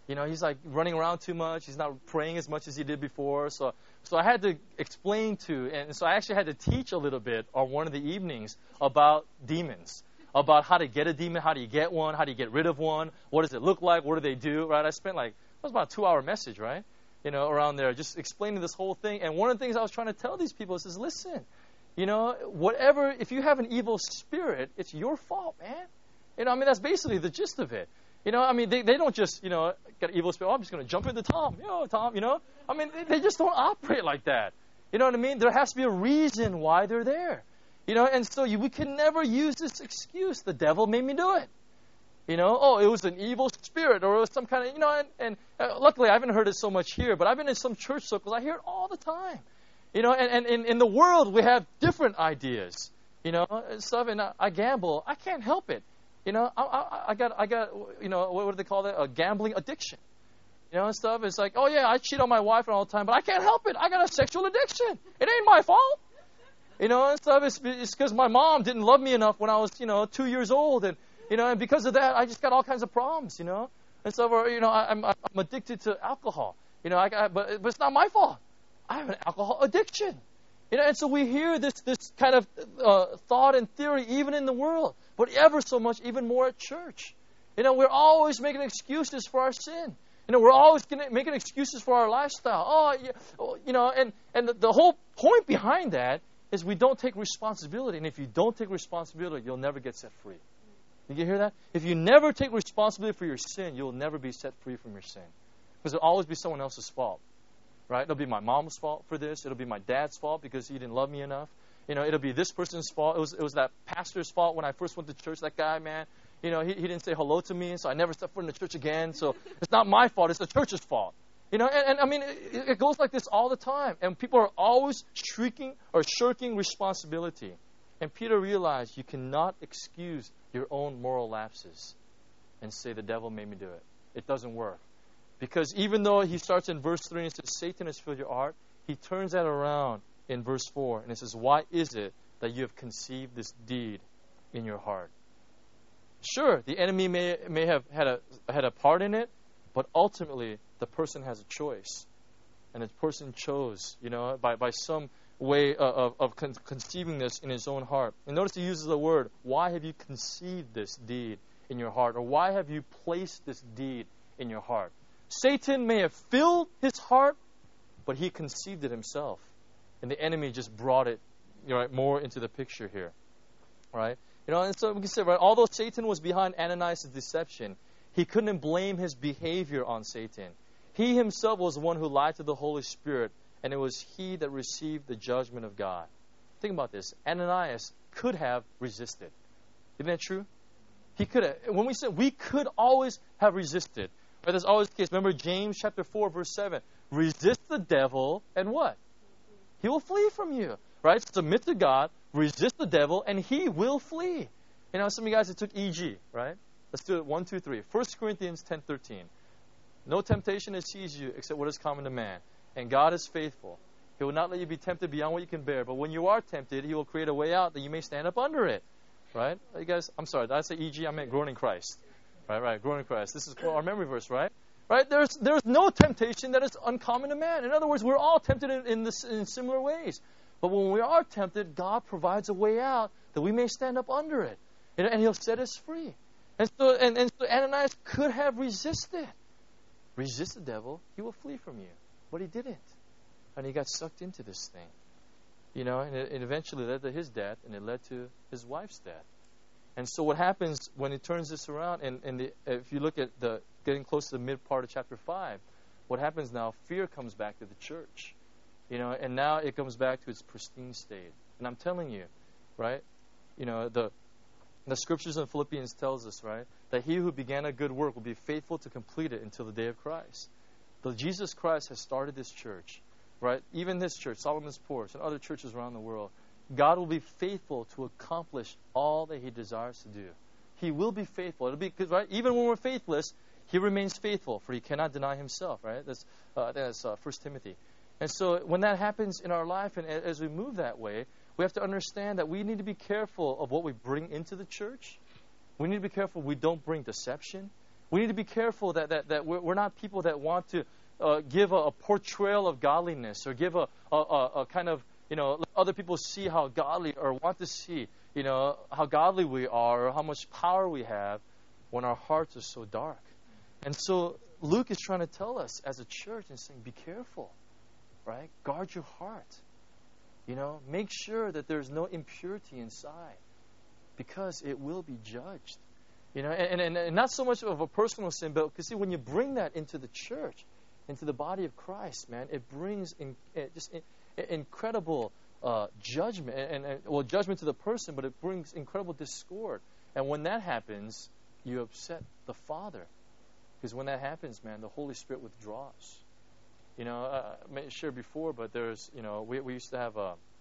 You know, he's like running around too much. He's not praying as much as he did before. So I had to explain to, and so I actually had to teach a little bit on one of the evenings about demons, about how to get a demon, how do you get one, how do you get rid of one, what does it look like, what do they do, right? I spent it was about a 2-hour message, right? You know, around there, just explaining this whole thing. And one of the things I was trying to tell these people is, listen, you know, if you have an evil spirit, it's your fault, man. You know, I mean, that's basically the gist of it. You know, I mean, they don't just, you know, get an evil spirit. Oh, I'm just going to jump into Tom. Tom, you know. I mean, they just don't operate like that. You know what I mean? There has to be a reason why they're there. You know, and so we can never use this excuse. The devil made me do it. You know, it was an evil spirit or it was some kind of, you know, and luckily I haven't heard it so much here, but I've been in some church circles. I hear it all the time. You know, and in the world we have different ideas, you know, and stuff. And I gamble. I can't help it. You know, I got, you know, what do they call that? A gambling addiction. You know, and stuff. It's like, oh, yeah, I cheat on my wife all the time, but I can't help it. I got a sexual addiction. It ain't my fault. You know, and stuff. It's because my mom didn't love me enough when I was, you know, 2 years old. And, you know, and because of that, I just got all kinds of problems, you know. And stuff. Or, you know, I'm addicted to alcohol. You know, but it's not my fault. I have an alcohol addiction. You know, and so we hear this kind of thought and theory even in the world, but ever so much, even more at church. You know, we're always making excuses for our sin. You know, we're always making excuses for our lifestyle. Oh, yeah, you know, and the whole point behind that is we don't take responsibility. And if you don't take responsibility, you'll never get set free. Did you hear that? If you never take responsibility for your sin, you'll never be set free from your sin. Because it'll always be someone else's fault. Right? It'll be my mom's fault for this. It'll be my dad's fault because he didn't love me enough. You know, it'll be this person's fault. It was that pastor's fault when I first went to church. That guy, man, you know, he didn't say hello to me, so I never stepped foot in the church again. So it's not my fault. It's the church's fault. You know, and I mean, it goes like this all the time. And people are always shirking responsibility. And Peter realized you cannot excuse your own moral lapses and say the devil made me do it. It doesn't work. Because even though he starts in verse 3 and it says, Satan has filled your heart, he turns that around in verse 4. And it says, why is it that you have conceived this deed in your heart? Sure, the enemy may have had a part in it, but ultimately the person has a choice. And the person chose, you know, by some way of conceiving this in his own heart. And notice he uses the word, why have you conceived this deed in your heart? Or why have you placed this deed in your heart? Satan may have filled his heart, but he conceived it himself. And the enemy just brought it, you know, more into the picture here. Right? You know, and so we can say, right, although Satan was behind Ananias' deception, he couldn't blame his behavior on Satan. He himself was the one who lied to the Holy Spirit, and it was he that received the judgment of God. Think about this. Ananias could have resisted. Isn't that true? He could have. When we say we could always have resisted, right, that's always the case. Remember James chapter 4, verse 7. Resist the devil, and what? He will flee from you. Right? Submit to God, resist the devil, and he will flee. You know, some of you guys that took EG, right? Let's do it. 1, 2, 3. 1 Corinthians 10:13. No temptation has seized you except what is common to man. And God is faithful. He will not let you be tempted beyond what you can bear. But when you are tempted, He will create a way out that you may stand up under it. Right? You guys, I'm sorry. Did I say EG? I meant growing in Christ. Right. Growing in Christ. This is our memory verse, right? Right? There's no temptation that is uncommon to man. In other words, we're all tempted in similar ways. But when we are tempted, God provides a way out that we may stand up under it. And He'll set us free. And so Ananias could have resisted. Resist the devil, he will flee from you. But he didn't. And he got sucked into this thing. You know, and it eventually led to his death, and it led to his wife's death. And so what happens when it turns this around, and if you look at getting close to the mid part of chapter 5, what happens now, fear comes back to the church. You know, and now it comes back to its pristine state. And I'm telling you, right, you know, the scriptures in Philippians tells us, right, that he who began a good work will be faithful to complete it until the day of Christ. But Jesus Christ has started this church, right? Even this church, Solomon's Porch, and other churches around the world. God will be faithful to accomplish all that He desires to do. He will be faithful. It'll be right. Even when we're faithless, He remains faithful, for He cannot deny Himself. Right? That's 1 Timothy. And so when that happens in our life, and as we move that way, we have to understand that we need to be careful of what we bring into the church. We need to be careful we don't bring deception. We need to be careful that we're not people that want to give a portrayal of godliness or give a kind of, let other people see how godly or want to see, how godly we are or how much power we have when our hearts are so dark. And so Luke is trying to tell us as a church and saying, be careful, right? Guard your heart. Make sure that there's no impurity inside because it will be judged. And not so much of a personal sin, but because see, when you bring that into the church, into the body of Christ, man, it brings incredible judgment, and judgment to the person, but it brings incredible discord. And when that happens, you upset the Father. Because when that happens, man, the Holy Spirit withdraws. I shared before, but there's, we used to have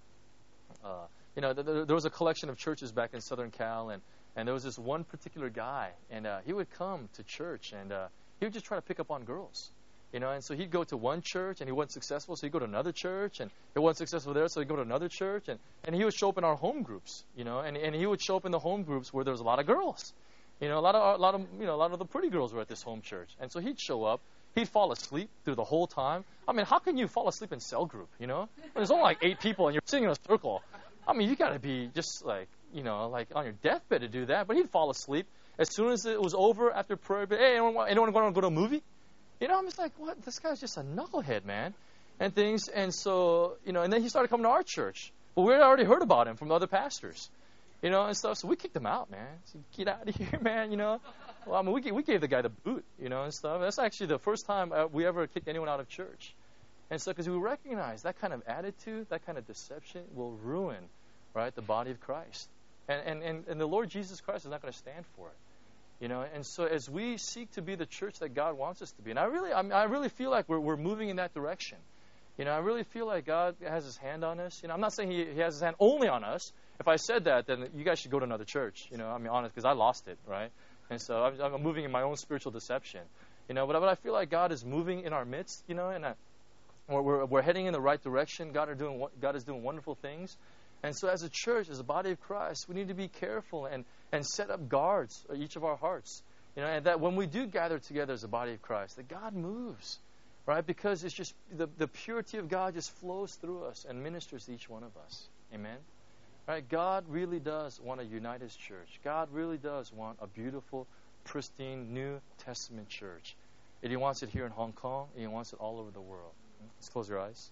there was a collection of churches back in Southern Cal, and there was this one particular guy, and he would come to church, and he would just try to pick up on girls. And so he'd go to one church, and he wasn't successful, so he'd go to another church, and he wasn't successful there, so he'd go to another church, and he would show up in our home groups, and he would show up in the home groups where there was a lot of girls. A lot of the pretty girls were at this home church. And so he'd show up. He'd fall asleep through the whole time. I mean, how can you fall asleep in cell group, When there's only like 8 people and you're sitting in a circle. I mean, you got to be just like on your deathbed to do that. But he'd fall asleep. As soon as it was over after prayer, hey, anyone want to go to a movie? I'm just like, what? This guy's just a knucklehead, man. And things. And so, and then he started coming to our church. But we had already heard about him from the other pastors. And stuff. So we kicked him out, man. So get out of here, man. Well, I mean, we gave the guy the boot, and stuff. That's actually the first time we ever kicked anyone out of church. And so, because we recognize that kind of attitude, that kind of deception will ruin, right, the body of Christ. And the Lord Jesus Christ is not going to stand for it. And so as we seek to be the church that God wants us to be, and I really feel like we're moving in that direction. I really feel like God has His hand on us. I'm not saying He has His hand only on us. If I said that, then you guys should go to another church. Honest, because I lost it, right? And so I'm moving in my own spiritual deception. But I feel like God is moving in our midst. And we're heading in the right direction. God is doing wonderful things. And so as a church, as a body of Christ, we need to be careful and set up guards at each of our hearts. And that when we do gather together as a body of Christ, that God moves. Right? Because it's just the purity of God just flows through us and ministers to each one of us. Amen? Right? God really does want to unite His church. God really does want a beautiful, pristine, New Testament church. And He wants it here in Hong Kong, and He wants it all over the world. Let's close your eyes.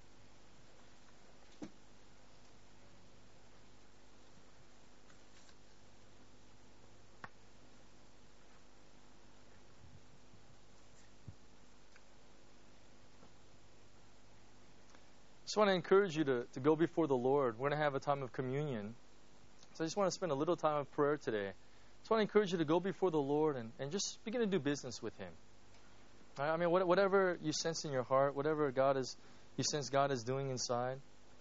I just want to encourage you to go before the Lord. We're going to have a time of communion. So I just want to spend a little time of prayer today. I just want to encourage you to go before the Lord and just begin to do business with Him. I mean, whatever you sense in your heart, whatever you sense God is doing inside,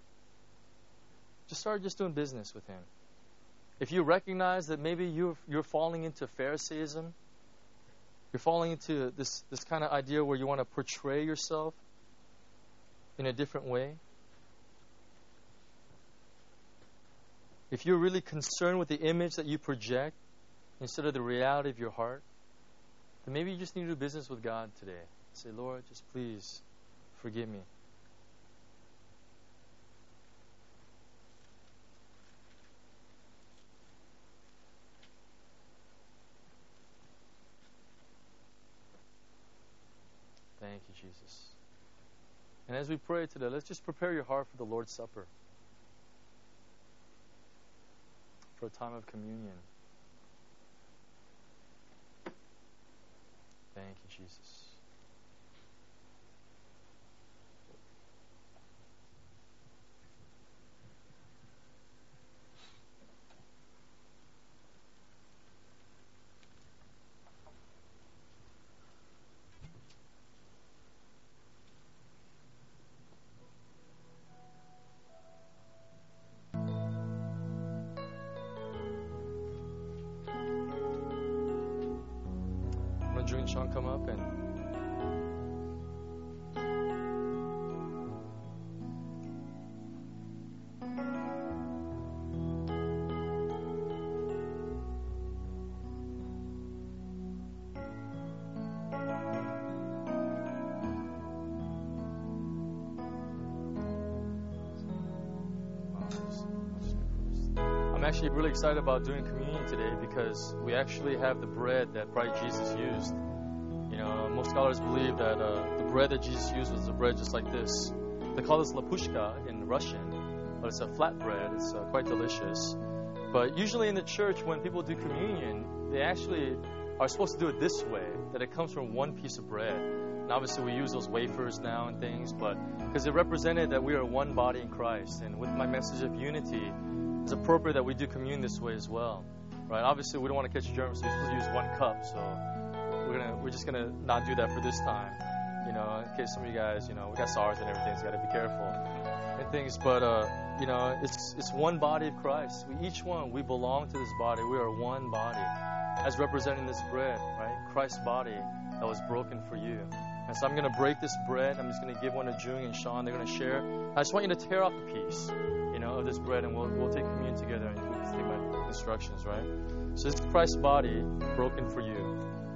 just start doing business with Him. If you recognize that maybe you're falling into Pharisaism, you're falling into this kind of idea where you want to portray yourself in a different way. If you're really concerned with the image that you project instead of the reality of your heart, then maybe you just need to do business with God today. Say, Lord, just please forgive me. Thank you, Jesus. And as we pray today, let's just prepare your heart for the Lord's Supper, for a time of communion. Thank you, Jesus. Drew and Sean come up and actually really excited about doing communion today because we actually have the bread that probably Jesus used. You know, most scholars believe that the bread that Jesus used was a bread just like this. They call this lapushka in Russian, but it's a flat bread. It's quite delicious. But usually in the church, when people do communion, they actually are supposed to do it this way, that it comes from one piece of bread. And obviously we use those wafers now and things, but because it represented that we are one body in Christ. And with my message of unity, it's appropriate that we do communion this way as well. Right? Obviously we don't want to catch germs, so we're supposed to use one cup. So we're just gonna not do that for this time. You know, in case some of you guys, you know, we got SARS and everything, so you gotta be careful and things. But you know, it's one body of Christ. We belong to this body. We are one body, as representing this bread, right? Christ's body that was broken for you. And so I'm going to break this bread. I'm just going to give one to Jung and Sean. They're going to share. I just want you to tear off a piece, you know, of this bread, and we'll take communion together and we can take my instructions, right? So this is Christ's body broken for you.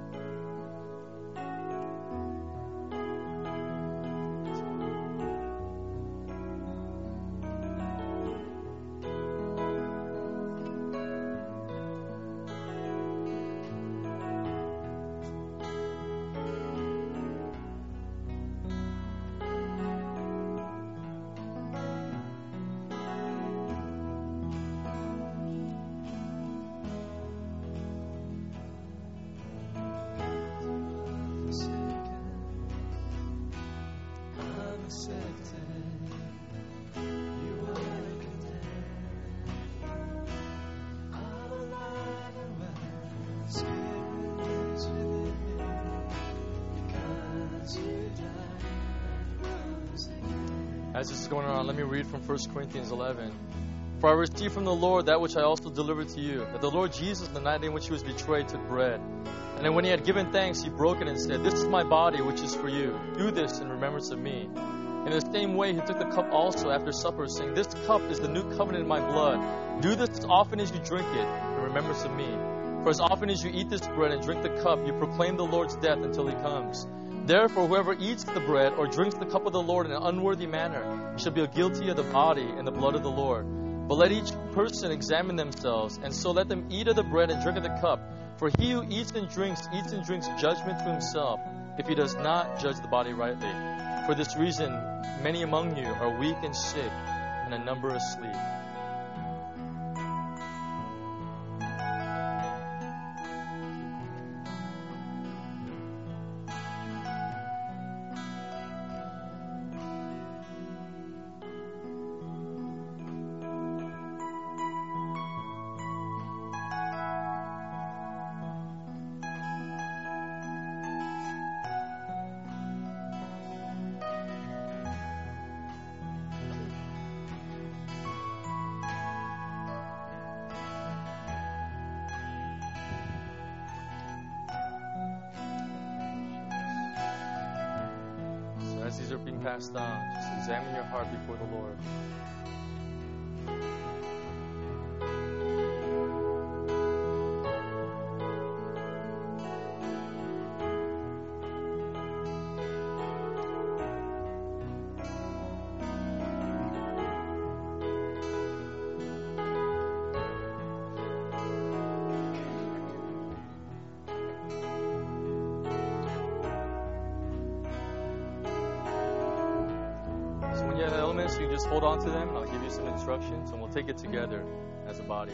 As this is going on, let me read from 1 Corinthians 11. For I received from the Lord that which I also delivered to you, that the Lord Jesus, the night in which he was betrayed, took bread. And then when he had given thanks, he broke it and said, "This is my body, which is for you. Do this in remembrance of me." In the same way, he took the cup also after supper, saying, "This cup is the new covenant in my blood. Do this as often as you drink it in remembrance of me. For as often as you eat this bread and drink the cup, you proclaim the Lord's death until he comes. Therefore, whoever eats the bread or drinks the cup of the Lord in an unworthy manner shall be guilty of the body and the blood of the Lord. But let each person examine themselves, and so let them eat of the bread and drink of the cup. For he who eats and drinks judgment to himself, if he does not judge the body rightly. For this reason, many among you are weak and sick, and a number asleep." As these are being passed on, just examine your heart before the Lord. So you just hold on to them, and I'll give you some instructions, and we'll take it together as a body.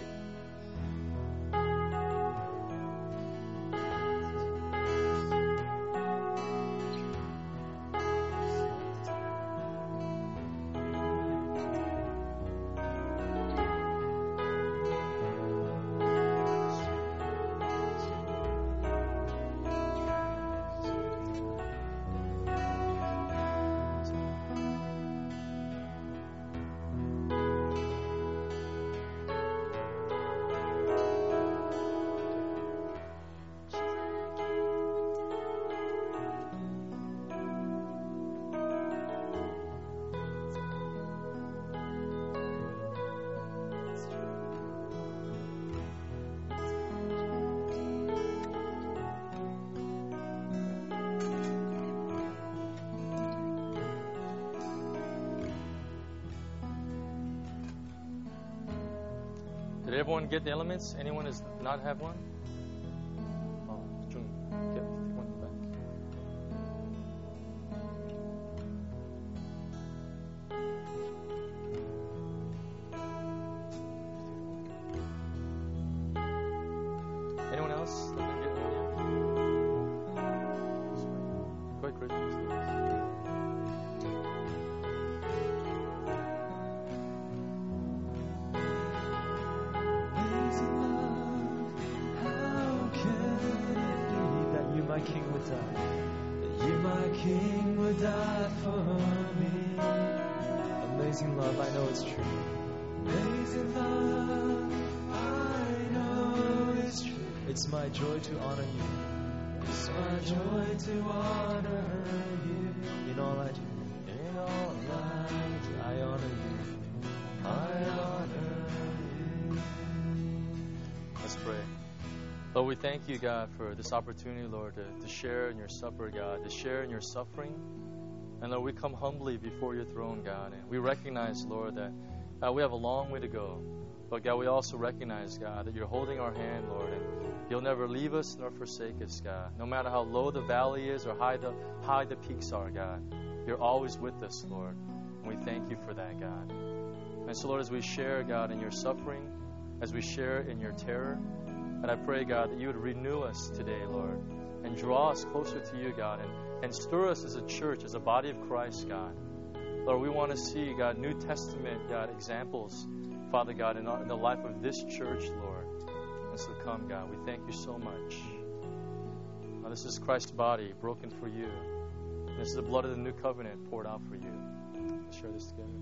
Did everyone get the elements? Anyone does not have one? Oh, Jung, get one back. Anyone else that didn't get one yet? Go ahead, Chris. My king would die. That you, my king, would die for me. Amazing love, I know it's true. Amazing love, I know it's true. It's my joy to honor you. It's my joy to honor you. In all I do. In all I do, I honor you. I honor you. Let's pray. Lord, we thank you, God, for this opportunity, Lord, to share in your supper, God, to share in your suffering. And Lord, we come humbly before your throne, God, and we recognize, Lord, that we have a long way to go. But God, we also recognize, God, that you're holding our hand, Lord, and you'll never leave us nor forsake us, God. No matter how low the valley is or high the peaks are, God, you're always with us, Lord. And we thank you for that, God. And so, Lord, as we share, God, in your suffering, as we share in your terror, and I pray, God, that you would renew us today, Lord, and draw us closer to you, God, and stir us as a church, as a body of Christ, God. Lord, we want to see, God, New Testament, God, examples, Father God, in the life of this church, Lord. And so come, God, we thank you so much. Now, this is Christ's body broken for you. And this is the blood of the new covenant poured out for you. Let's share this together.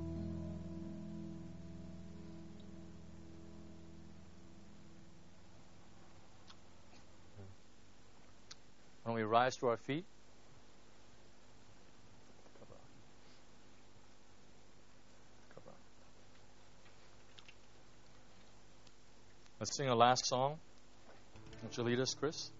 When we rise to our feet, let's sing a last song. Would you lead us, Chris?